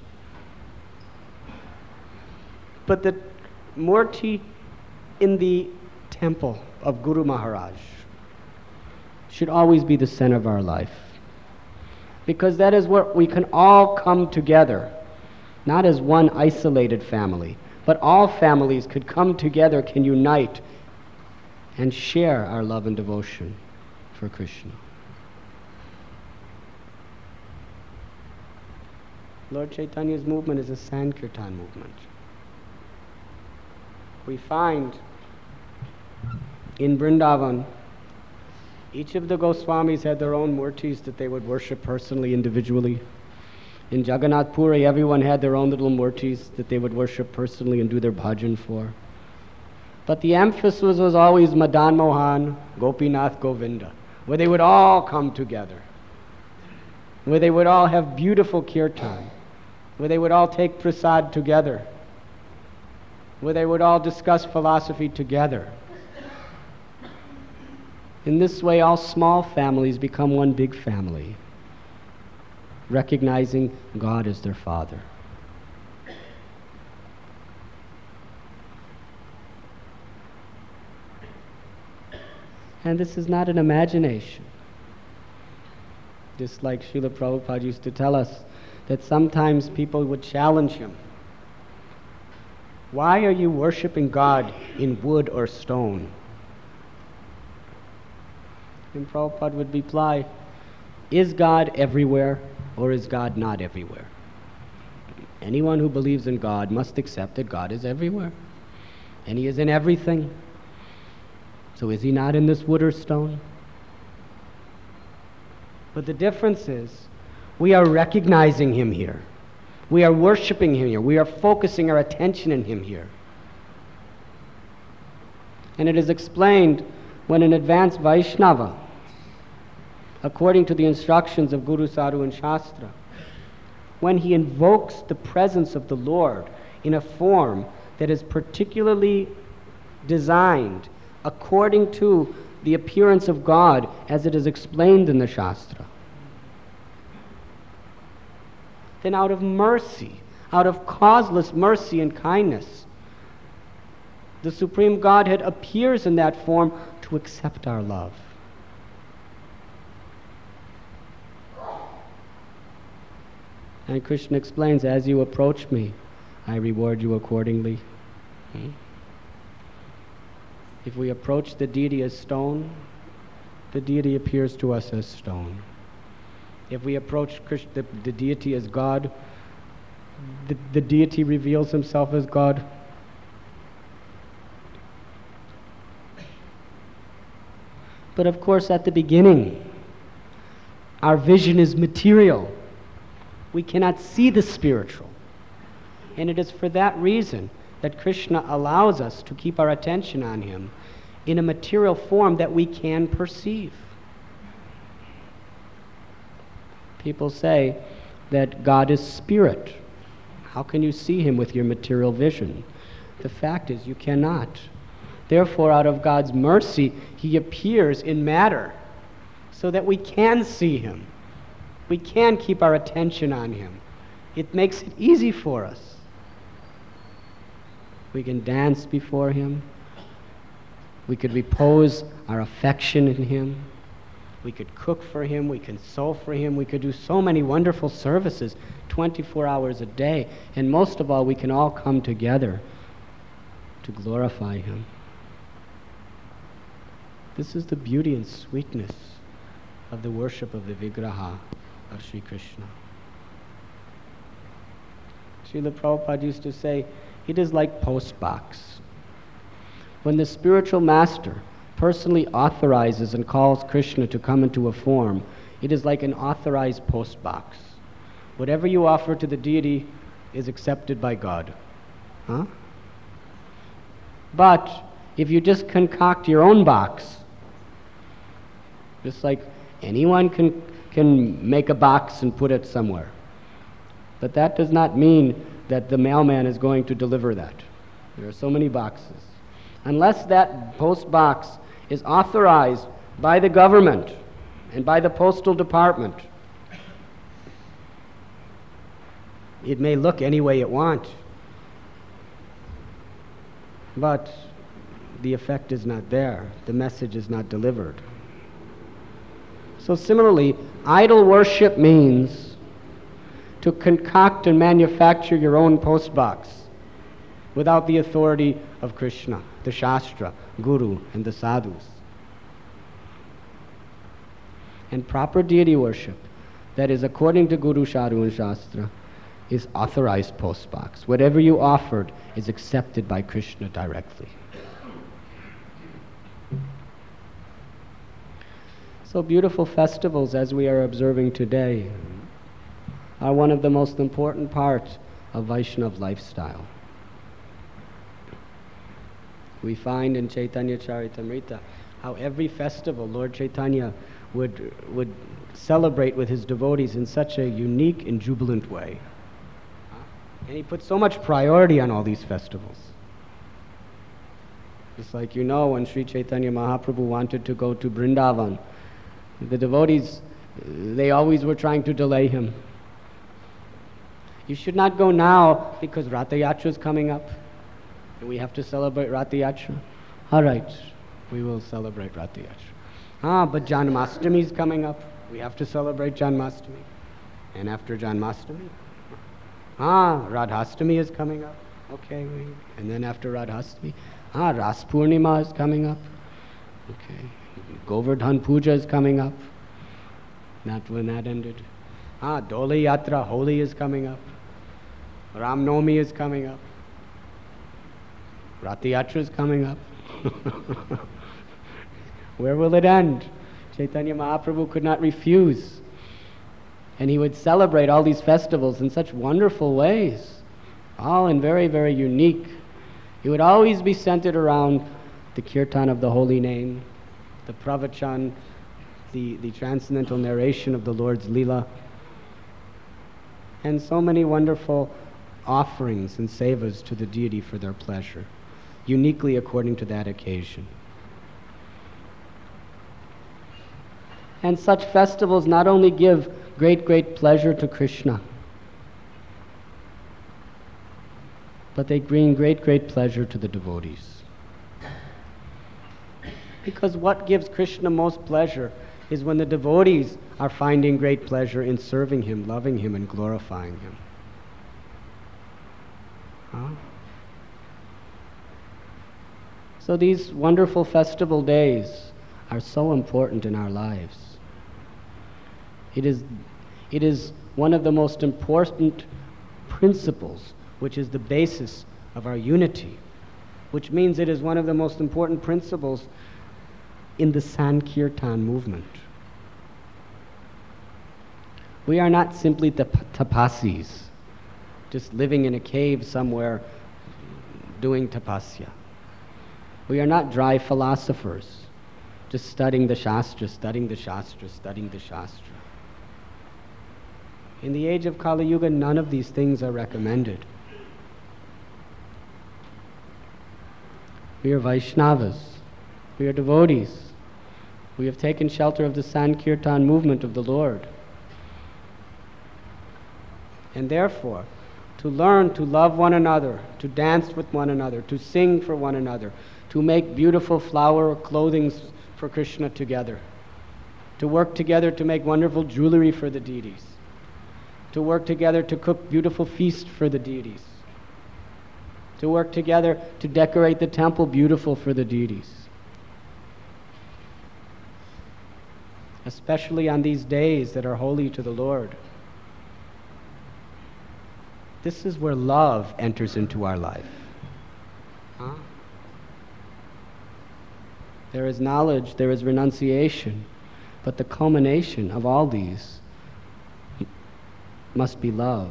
But the Murti in the temple of Guru Maharaj should always be the center of our life. Because that is where we can all come together, not as one isolated family, but all families could come together, can unite, and share our love and devotion for Krishna. Lord Chaitanya's movement is a Sankirtan movement. We find in Vrindavan, each of the Goswamis had their own murtis that they would worship personally, individually. In Jagannath Puri, everyone had their own little murtis that they would worship personally and do their bhajan for. But the emphasis was always Madan Mohan, Gopinath, Govinda, where they would all come together, where they would all have beautiful kirtan, where they would all take prasad together, where they would all discuss philosophy together. In this way, all small families become one big family, recognizing God as their Father. And this is not an imagination. Just like Srila Prabhupada used to tell us, that sometimes people would challenge him. Why are you worshiping God in wood or stone? And Prabhupada would reply, is God everywhere or is God not everywhere? Anyone who believes in God must accept that God is everywhere. And He is in everything. So is He not in this wood or stone? But the difference is, we are recognizing Him here. We are worshiping Him here. We are focusing our attention in Him here. And it is explained when an advanced Vaishnava, according to the instructions of Guru, Sadhu, and Shastra, when he invokes the presence of the Lord in a form that is particularly designed according to the appearance of God as it is explained in the Shastra, then out of mercy, out of causeless mercy and kindness, the Supreme Godhead appears in that form to accept our love. And Krishna explains, as you approach me, I reward you accordingly. If we approach the deity as stone, the deity appears to us as stone. If we approach Krishna, the deity as God, the deity reveals himself as God. But of course, at the beginning, our vision is material. We cannot see the spiritual. And it is for that reason that Krishna allows us to keep our attention on Him in a material form that we can perceive. People say that God is spirit. How can you see Him with your material vision? The fact is, you cannot. Therefore, out of God's mercy, He appears in matter so that we can see Him. We can keep our attention on Him. It makes it easy for us. We can dance before Him. We could repose our affection in Him. We could cook for Him. We can sew for Him. We could do so many wonderful services 24 hours a day. And most of all, we can all come together to glorify Him. This is the beauty and sweetness of the worship of the Vigraha of Sri Krishna. Srila Prabhupada used to say, it is like postbox. When the spiritual master personally authorizes and calls Krishna to come into a form, it is like an authorized postbox. Whatever you offer to the deity is accepted by God. But if you just concoct your own box, just like anyone can make a box and put it somewhere, but that does not mean that the mailman is going to deliver that. There are so many boxes. Unless that post box is authorized by the government and by the postal department, it may look any way it wants, but the effect is not there. The message is not delivered. So similarly, idol worship means to concoct and manufacture your own post box without the authority of Krishna, the Shastra, Guru, and the Sadhus. And proper deity worship, that is according to Guru Sharu and Shastra, is authorized postbox. Whatever you offered is accepted by Krishna directly. So beautiful festivals, as we are observing today, are one of the most important parts of Vaishnava lifestyle. We find in Chaitanya Charitamrita how every festival Lord Chaitanya would celebrate with his devotees in such a unique and jubilant way. And he put so much priority on all these festivals. Just like you know, when Sri Chaitanya Mahaprabhu wanted to go to Vrindavan, the devotees, they always were trying to delay him. You should not go now because Ratha Yatra is coming up. And we have to celebrate Ratha Yatra. All right, we will celebrate Ratha Yatra. But Janmashtami is coming up. We have to celebrate Janmashtami. And after Janmashtami, Radhastami is coming up. Okay, and then after Radhastami, Ras Purnima is coming up. Okay, Govardhan Puja is coming up. Not when that ended. Dole Yatra, Holi is coming up. Ram Navami is coming up. Ratha Yatra is coming up. Where will it end? Chaitanya Mahaprabhu could not refuse. And he would celebrate all these festivals in such wonderful ways, all in very, very unique. It would always be centered around the kirtan of the holy name, the pravachan, the transcendental narration of the Lord's Leela, and so many wonderful offerings and sevas to the deity for their pleasure, uniquely according to that occasion. And such festivals not only give great, great pleasure to Krishna, but they bring great, great pleasure to the devotees. Because what gives Krishna most pleasure is when the devotees are finding great pleasure in serving him, loving him, and glorifying him. So these wonderful festival days are so important in our lives. It is one of the most important principles, which is the basis of our unity, which means it is one of the most important principles in the Sankirtan movement. We are not simply tapasis, just living in a cave somewhere doing tapasya. We are not dry philosophers, just studying the Shastra, studying the Shastra, studying the Shastra. In the age of Kali Yuga, none of these things are recommended. We are Vaishnavas. We are devotees. We have taken shelter of the Sankirtan movement of the Lord. And therefore, to learn to love one another, to dance with one another, to sing for one another, to make beautiful flower clothing for Krishna together, to work together to make wonderful jewelry for the deities, to work together to cook beautiful feasts for the deities, to work together to decorate the temple beautiful for the deities. Especially on these days that are holy to the Lord. This is where love enters into our life. There is knowledge, there is renunciation, but the culmination of all these must be love.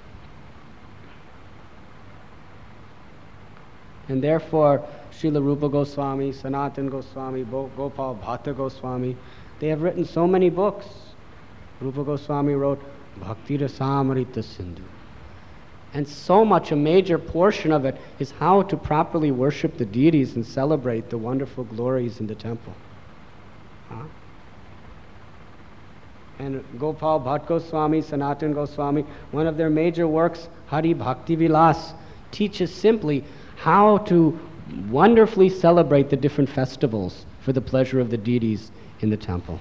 And therefore, Srila Rupa Goswami, Sanatan Goswami, Gopal Bhatta Goswami, they have written so many books. Rupa Goswami wrote Bhakti Rasamrita Sindhu. And so much, a major portion of it is how to properly worship the deities and celebrate the wonderful glories in the temple. And Gopal Bhatta Goswami, Sanatan Goswami, one of their major works, Hari Bhakti Vilas, teaches simply how to wonderfully celebrate the different festivals for the pleasure of the deities in the temple.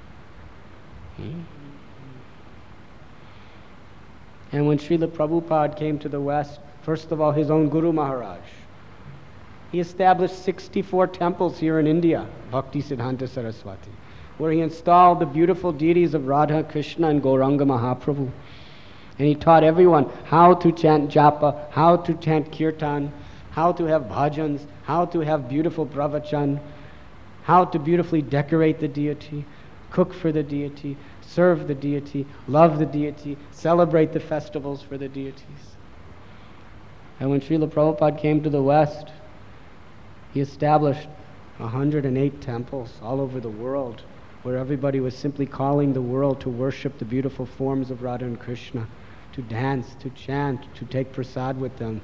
And when Srila Prabhupada came to the West, first of all, his own Guru Maharaj, he established 64 temples here in India, Bhakti Siddhanta Saraswati. where he installed the beautiful deities of Radha, Krishna, and Gauranga Mahaprabhu. And he taught everyone how to chant japa, how to chant kirtan, how to have bhajans, how to have beautiful pravachan, how to beautifully decorate the deity, cook for the deity, serve the deity, love the deity, celebrate the festivals for the deities. And when Srila Prabhupada came to the West, he established 108 temples all over the world, where everybody was simply calling the world to worship the beautiful forms of Radha and Krishna, to dance, to chant, to take prasad with them.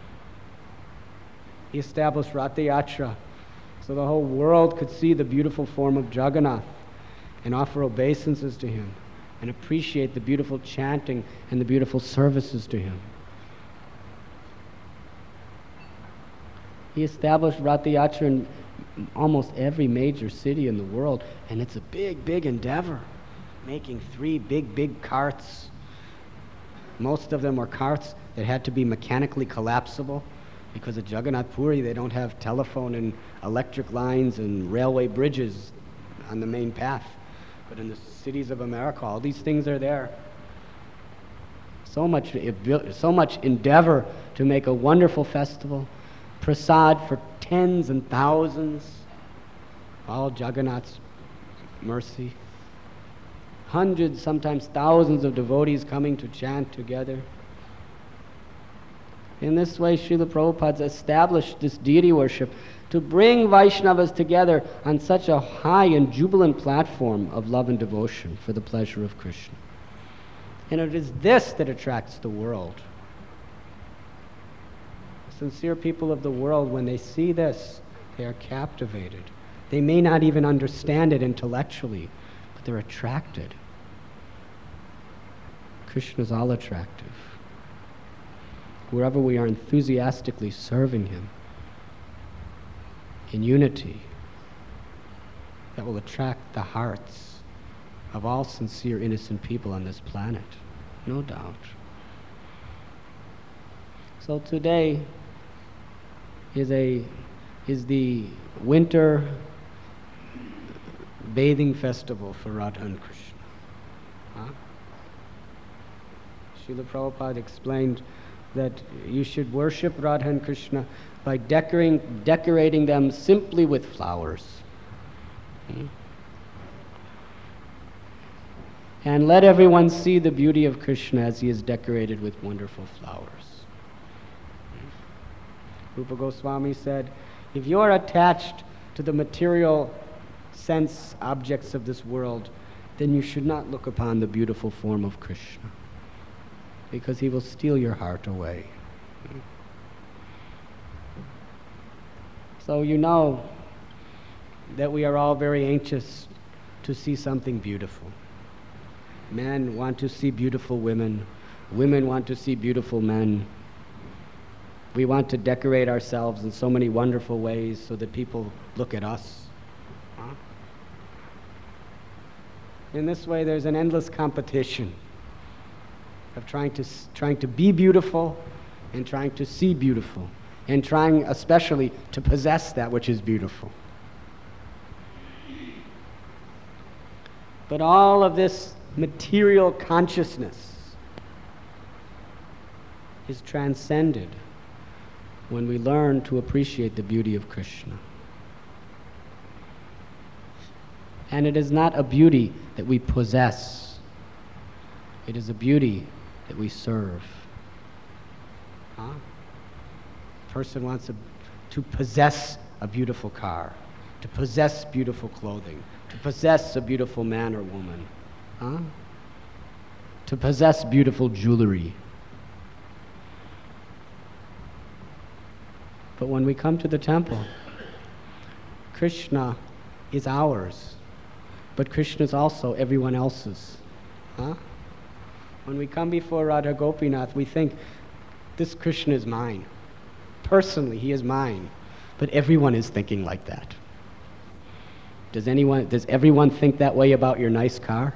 He established Ratha Yatra, so the whole world could see the beautiful form of Jagannath and offer obeisances to him and appreciate the beautiful chanting and the beautiful services to him. He established Ratha Yatra in almost every major city in the world, and it's a big, big endeavor, making 3 big, big carts. Most of them were carts that had to be mechanically collapsible, because at Jagannath Puri they don't have telephone and electric lines and railway bridges on the main path. But in the cities of America, all these things are there. So much endeavor to make a wonderful festival, prasad for tens and thousands, all Jagannath's mercy. Hundreds, sometimes thousands of devotees coming to chant together. In this way, Srila Prabhupada established this deity worship to bring Vaishnavas together on such a high and jubilant platform of love and devotion for the pleasure of Krishna. And it is this that attracts the world. Sincere people of the world, when they see this, they are captivated. They may not even understand it intellectually, but they're attracted. Krishna is all attractive. Wherever we are enthusiastically serving him in unity, that will attract the hearts of all sincere, innocent people on this planet, no doubt. So today is the winter bathing festival for Radha and Krishna. Srila Prabhupada explained that you should worship Radha and Krishna by decorating them simply with flowers. And let everyone see the beauty of Krishna as he is decorated with wonderful flowers. Rupa Goswami said, if you're attached to the material sense objects of this world, then you should not look upon the beautiful form of Krishna, because he will steal your heart away. So you know that we are all very anxious to see something beautiful. Men want to see beautiful women. Women want to see beautiful men. We want to decorate ourselves in so many wonderful ways so that people look at us. In this way, there's an endless competition of trying to be beautiful and trying to see beautiful and trying especially to possess that which is beautiful. But all of this material consciousness is transcended when we learn to appreciate the beauty of Krishna. And it is not a beauty that we possess. It is a beauty that we serve. A person wants to possess a beautiful car, to possess beautiful clothing, to possess a beautiful man or woman, to possess beautiful jewelry. But when we come to the temple, Krishna is ours, but Krishna is also everyone else's. When we come before Radha Gopinath, we think, this Krishna is mine. Personally, he is mine. But everyone is thinking like that. Does everyone think that way about your nice car?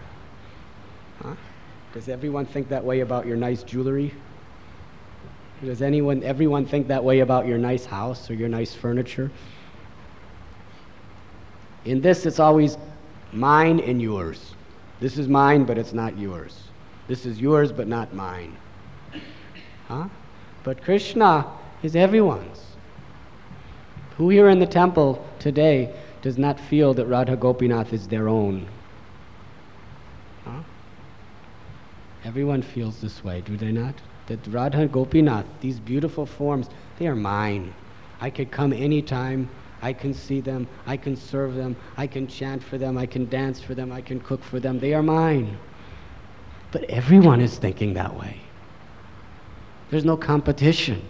Does everyone think that way about your nice jewelry? Does everyone think that way about your nice house or your nice furniture? In this, it's always mine and yours. This is mine, but it's not yours. This is yours, but not mine. Huh? But Krishna is everyone's. Who here in the temple today does not feel that Radha Gopinath is their own? Huh? Everyone feels this way, do they not? That Radha Gopinath, these beautiful forms, they are mine. I could come anytime. I can see them. I can serve them. I can chant for them. I can dance for them. I can cook for them. They are mine. But everyone is thinking that way. There's no competition.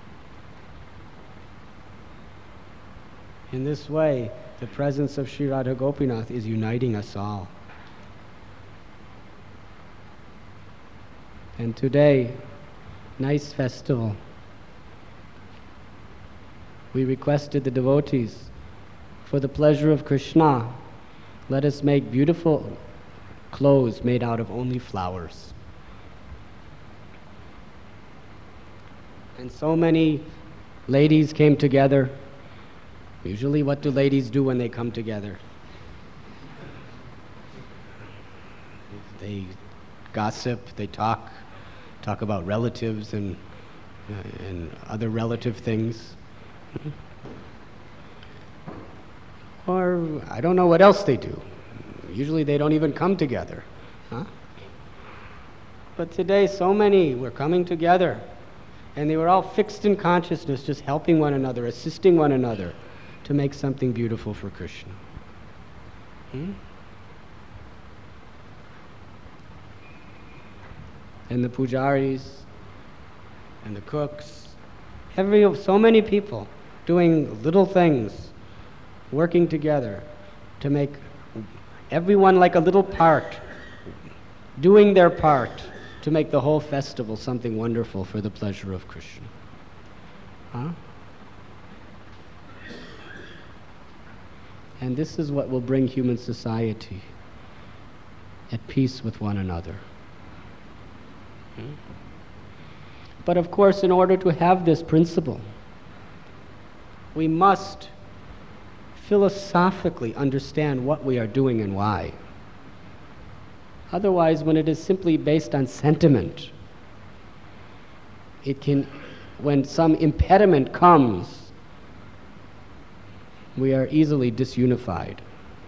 In this way, the presence of Sri Radha Gopinath is uniting us all. And today, nice festival. We requested the devotees, for the pleasure of Krishna, let us make beautiful clothes made out of only flowers. And so many ladies came together. Usually, what do ladies do when they come together? They gossip, they talk about relatives and other relative things. Or I don't know what else they do. Usually they don't even come together. Huh? But today so many were coming together, and they were all fixed in consciousness, just helping one another, assisting one another to make something beautiful for Krishna. And the pujaris and the cooks, so many people doing little things, working together to make everyone like a little part, doing their part to make the whole festival something wonderful for the pleasure of Krishna. Huh? And this is what will bring human society at peace with one another. But of course, in order to have this principle, we must philosophically understand what we are doing and why. Otherwise, when it is simply based on sentiment, when some impediment comes, we are easily disunified.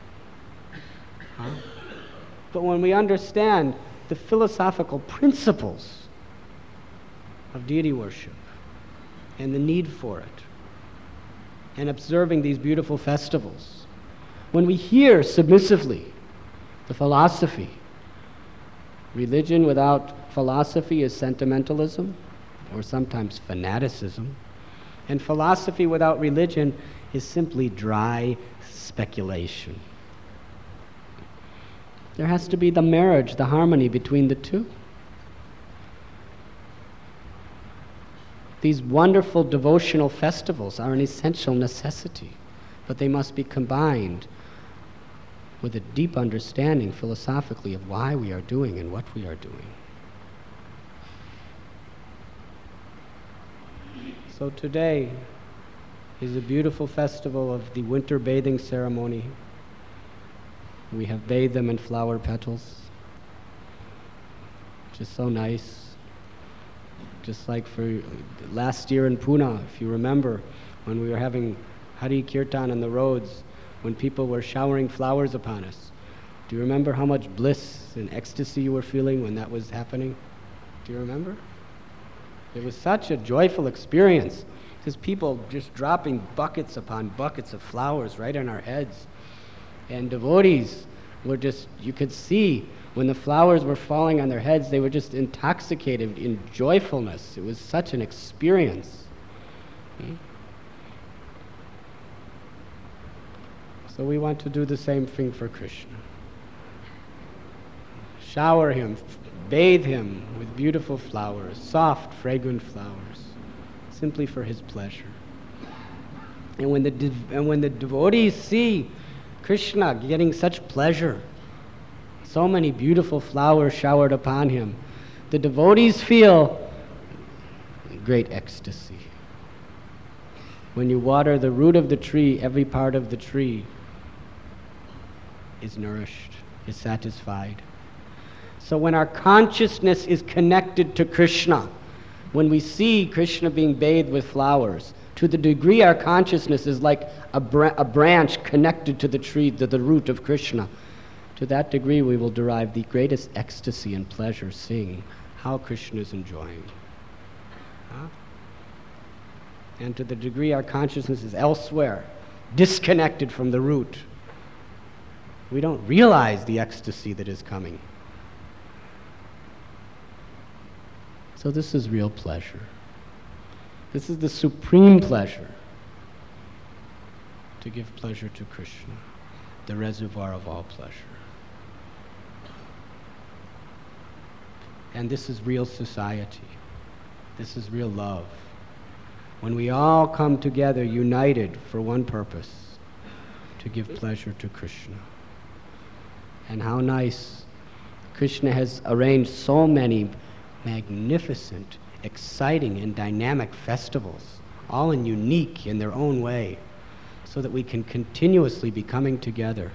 But when we understand the philosophical principles of deity worship and the need for it, and observing these beautiful festivals, when we hear submissively the philosophy, religion without philosophy is sentimentalism, or sometimes fanaticism, and philosophy without religion is simply dry speculation. There has to be the marriage, the harmony between the two. These wonderful devotional festivals are an essential necessity, but they must be combined with a deep understanding philosophically of why we are doing and what we are doing. So today is a beautiful festival of the winter bathing ceremony. We have bathed them in flower petals, which is so nice. Just like for last year in Pune, if you remember, when we were having Hari Kirtan on the roads, when people were showering flowers upon us. Do you remember how much bliss and ecstasy you were feeling when that was happening? Do you remember? It was such a joyful experience, because people just dropping buckets upon buckets of flowers right on our heads. And devotees were just, you could see when the flowers were falling on their heads, they were just intoxicated in joyfulness. It was such an experience. So we want to do the same thing for Krishna. Shower him, bathe him with beautiful flowers, soft, fragrant flowers, simply for his pleasure. And when the devotees see Krishna getting such pleasure, so many beautiful flowers showered upon him, the devotees feel great ecstasy. When you water the root of the tree, every part of the tree is nourished, is satisfied. So when our consciousness is connected to Krishna, when we see Krishna being bathed with flowers, to the degree our consciousness is like a branch connected to the tree, to the root of Krishna, to that degree we will derive the greatest ecstasy and pleasure seeing how Krishna is enjoying. And to the degree our consciousness is elsewhere, disconnected from the root, we don't realize the ecstasy that is coming. So this is real pleasure. This is the supreme pleasure, to give pleasure to Krishna, the reservoir of all pleasure. And this is real society. This is real love. When we all come together united for one purpose, to give pleasure to Krishna. And how nice. Krishna has arranged so many magnificent, exciting, and dynamic festivals, all unique in their own way, so that we can continuously be coming together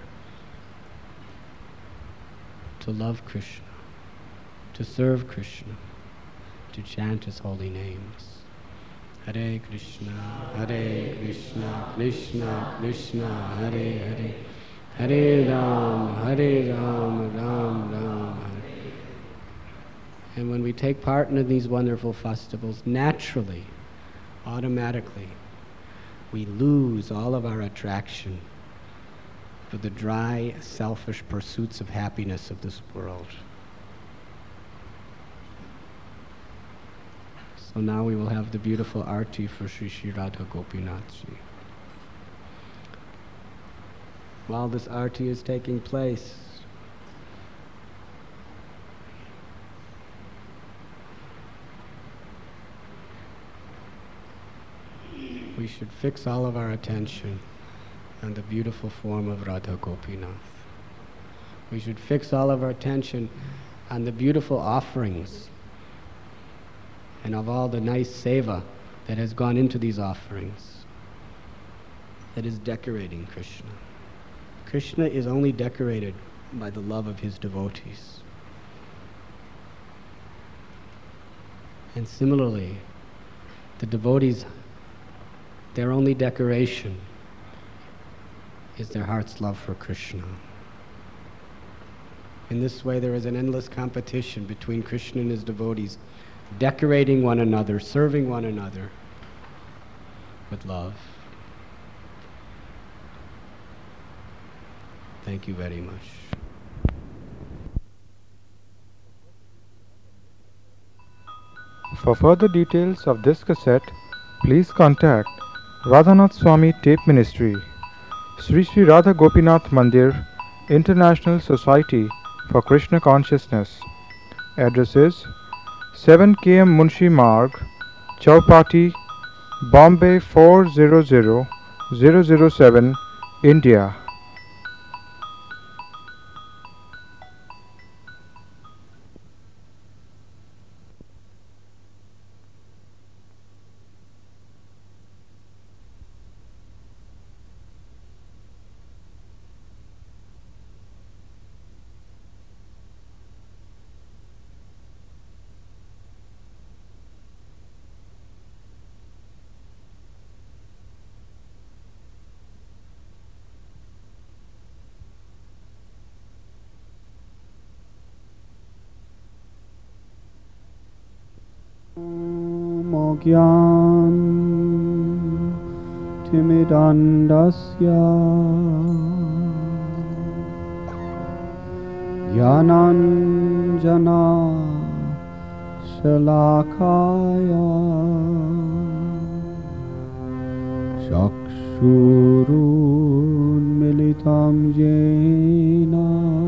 to love Krishna, to serve Krishna, to chant his holy names. Hare Krishna, Krishna Krishna, Hare Hare, Hare Ram, Ram Ram, Hare. And when we take part in these wonderful festivals, naturally, automatically, we lose all of our attraction for the dry, selfish pursuits of happiness of this world. So now we will have the beautiful arti for Sri Sri Radha Gopinath Ji. While this arti is taking place, we should fix all of our attention on the beautiful form of Radha Gopinath. We should fix all of our attention on the beautiful offerings and of all the nice seva that has gone into these offerings, that is decorating Krishna. Krishna is only decorated by the love of his devotees. And similarly, the devotees, their only decoration is their heart's love for Krishna. In this way, there is an endless competition between Krishna and his devotees, decorating one another, serving one another with love. Thank you very much. For further details of this cassette, please contact Radhanath Swami Tape Ministry, Sri Sri Radha Gopinath Mandir, International Society for Krishna Consciousness. Address is 7 km Munshi Marg, Chowpatty, Bombay 400007, India. Mogyan timidandasya Gyananjana shalakaya Chakshurun militam jena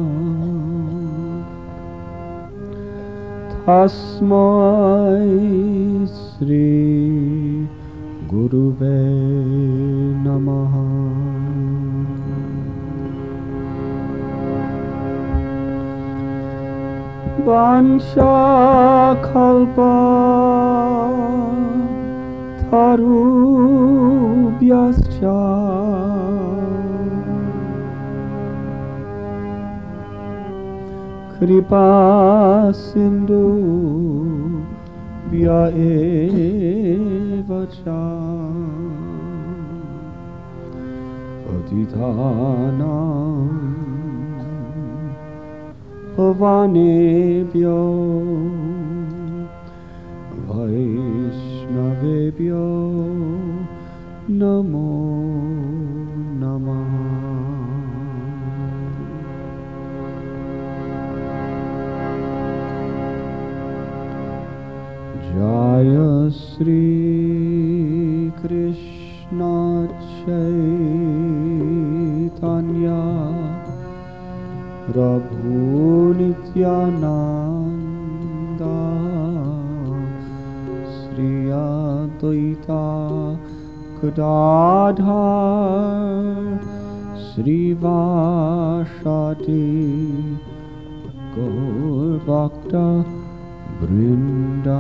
Tasmai Sri Guruve Namaha. Vansha Kalpa Tarubhyascha Kripa Sindhu Vya Eva Cha Patitanam Pavanebhyo Vaishnavebhyo Namo Namah. Jaya Sri Krishna Chaitanya Prabhu Nityananda Sri Advaita Gadadhar Sri Vashati Gaur Bhakta Vrinda.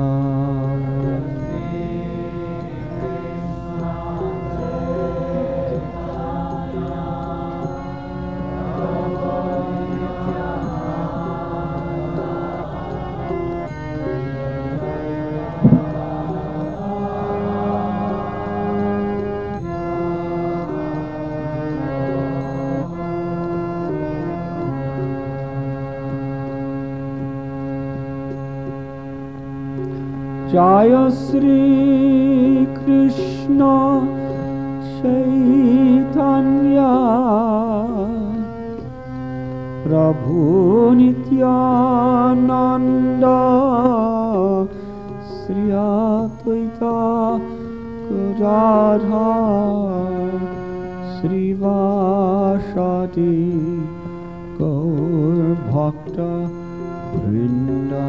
Jaya Sri Krishna Chaitanya Prabhu Nityananda Sri Advaita Gadadhar Sri Vashati Gaur Bhakta Vrinda.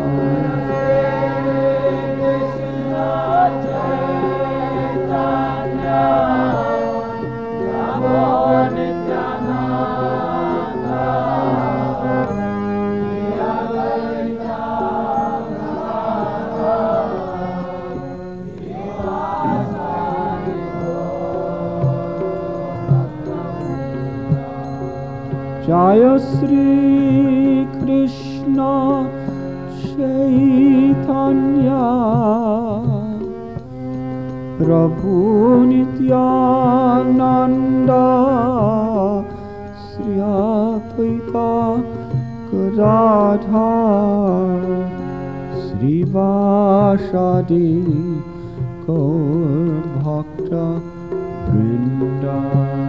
Jaya Sri Krishna Chaitanya Prabhu Nityananda Sri Advaita Gadadhar Sri Vashadi Gaur Bhakta Vrinda.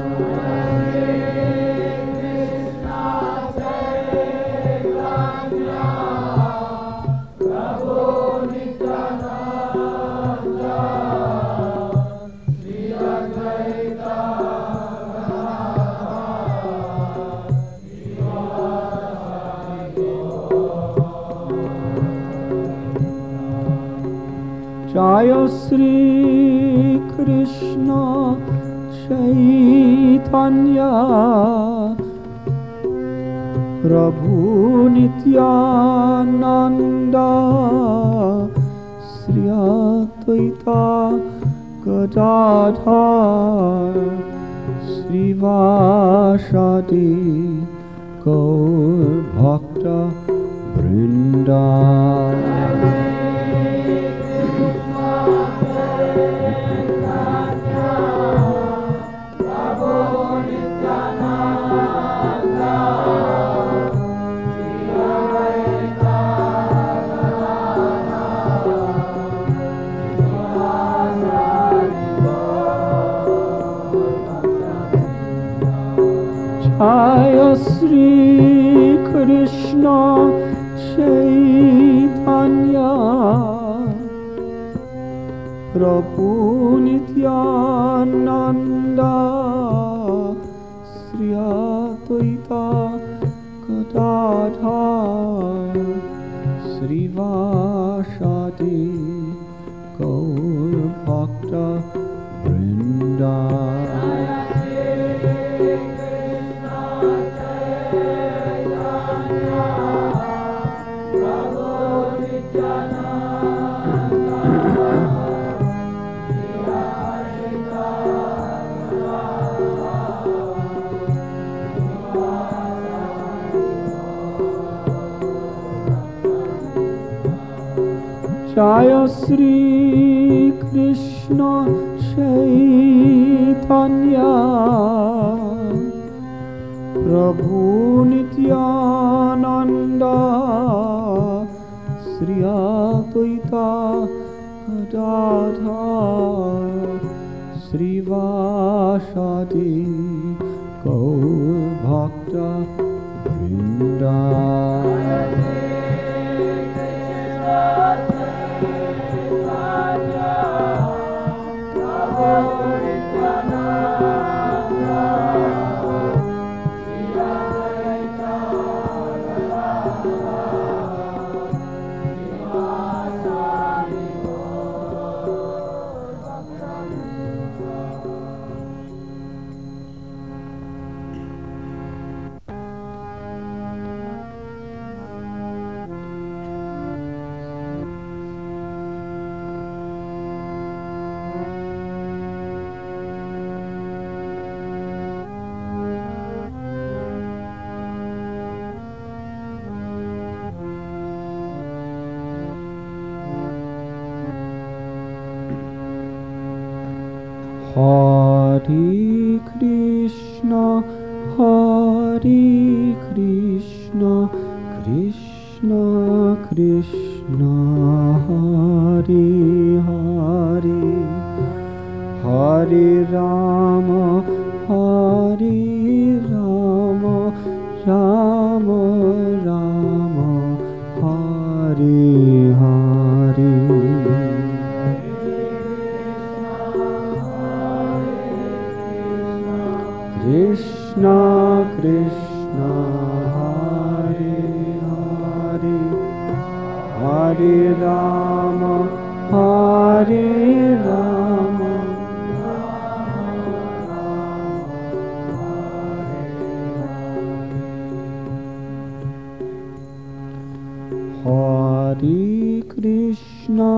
Jaya Sri Krishna Chaitanya Prabhu Nityananda Sri Advaita Gadadhar Sri Vashati Gaur Bhakta Vrinda. Jaya Sri Krishna Chaitanya Prabhu Nityananda Sri Advaita Gadadhar Sri Vashati Gaur Bhakta Vrinda. Jaya Shri Krishna Chaitanya Prabhu Nityananda Sri Advaita Gadadhar Sri Vasadi Gaur Bhakta Vrinda. Hare Krishna, Krishna Krishna, Hare Hare, Hare Rama, Rama Rama, Hare Hare. Krishna Krishna, Hare Hare, Hare Rama, Rama Hare Krishna,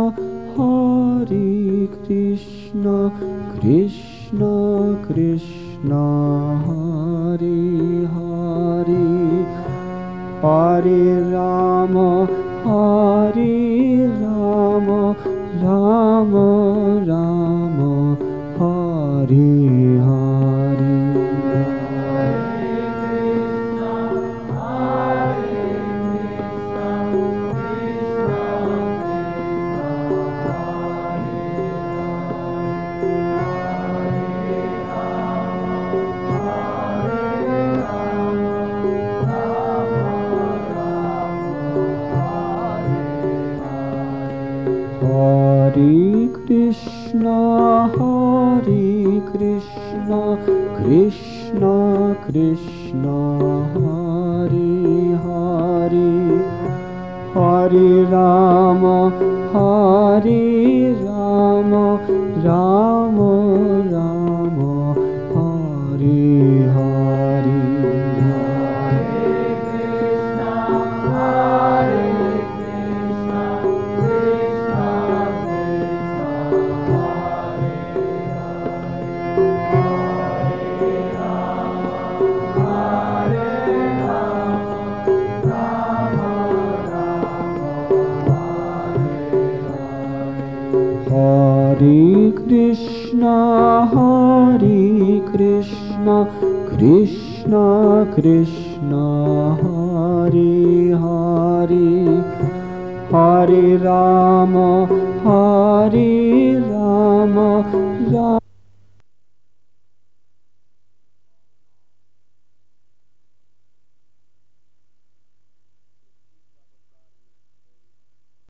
Krishna Krishna, Hare Hare, Hare Rama, Rama Rama, Hare Hare. Hare Krishna, Krishna Krishna, Hare Hare, Hare Rama, Rama Rama, Hare Hare. Hare Krishna, Krishna Krishna, Hare Hare, Hare Rama, Rama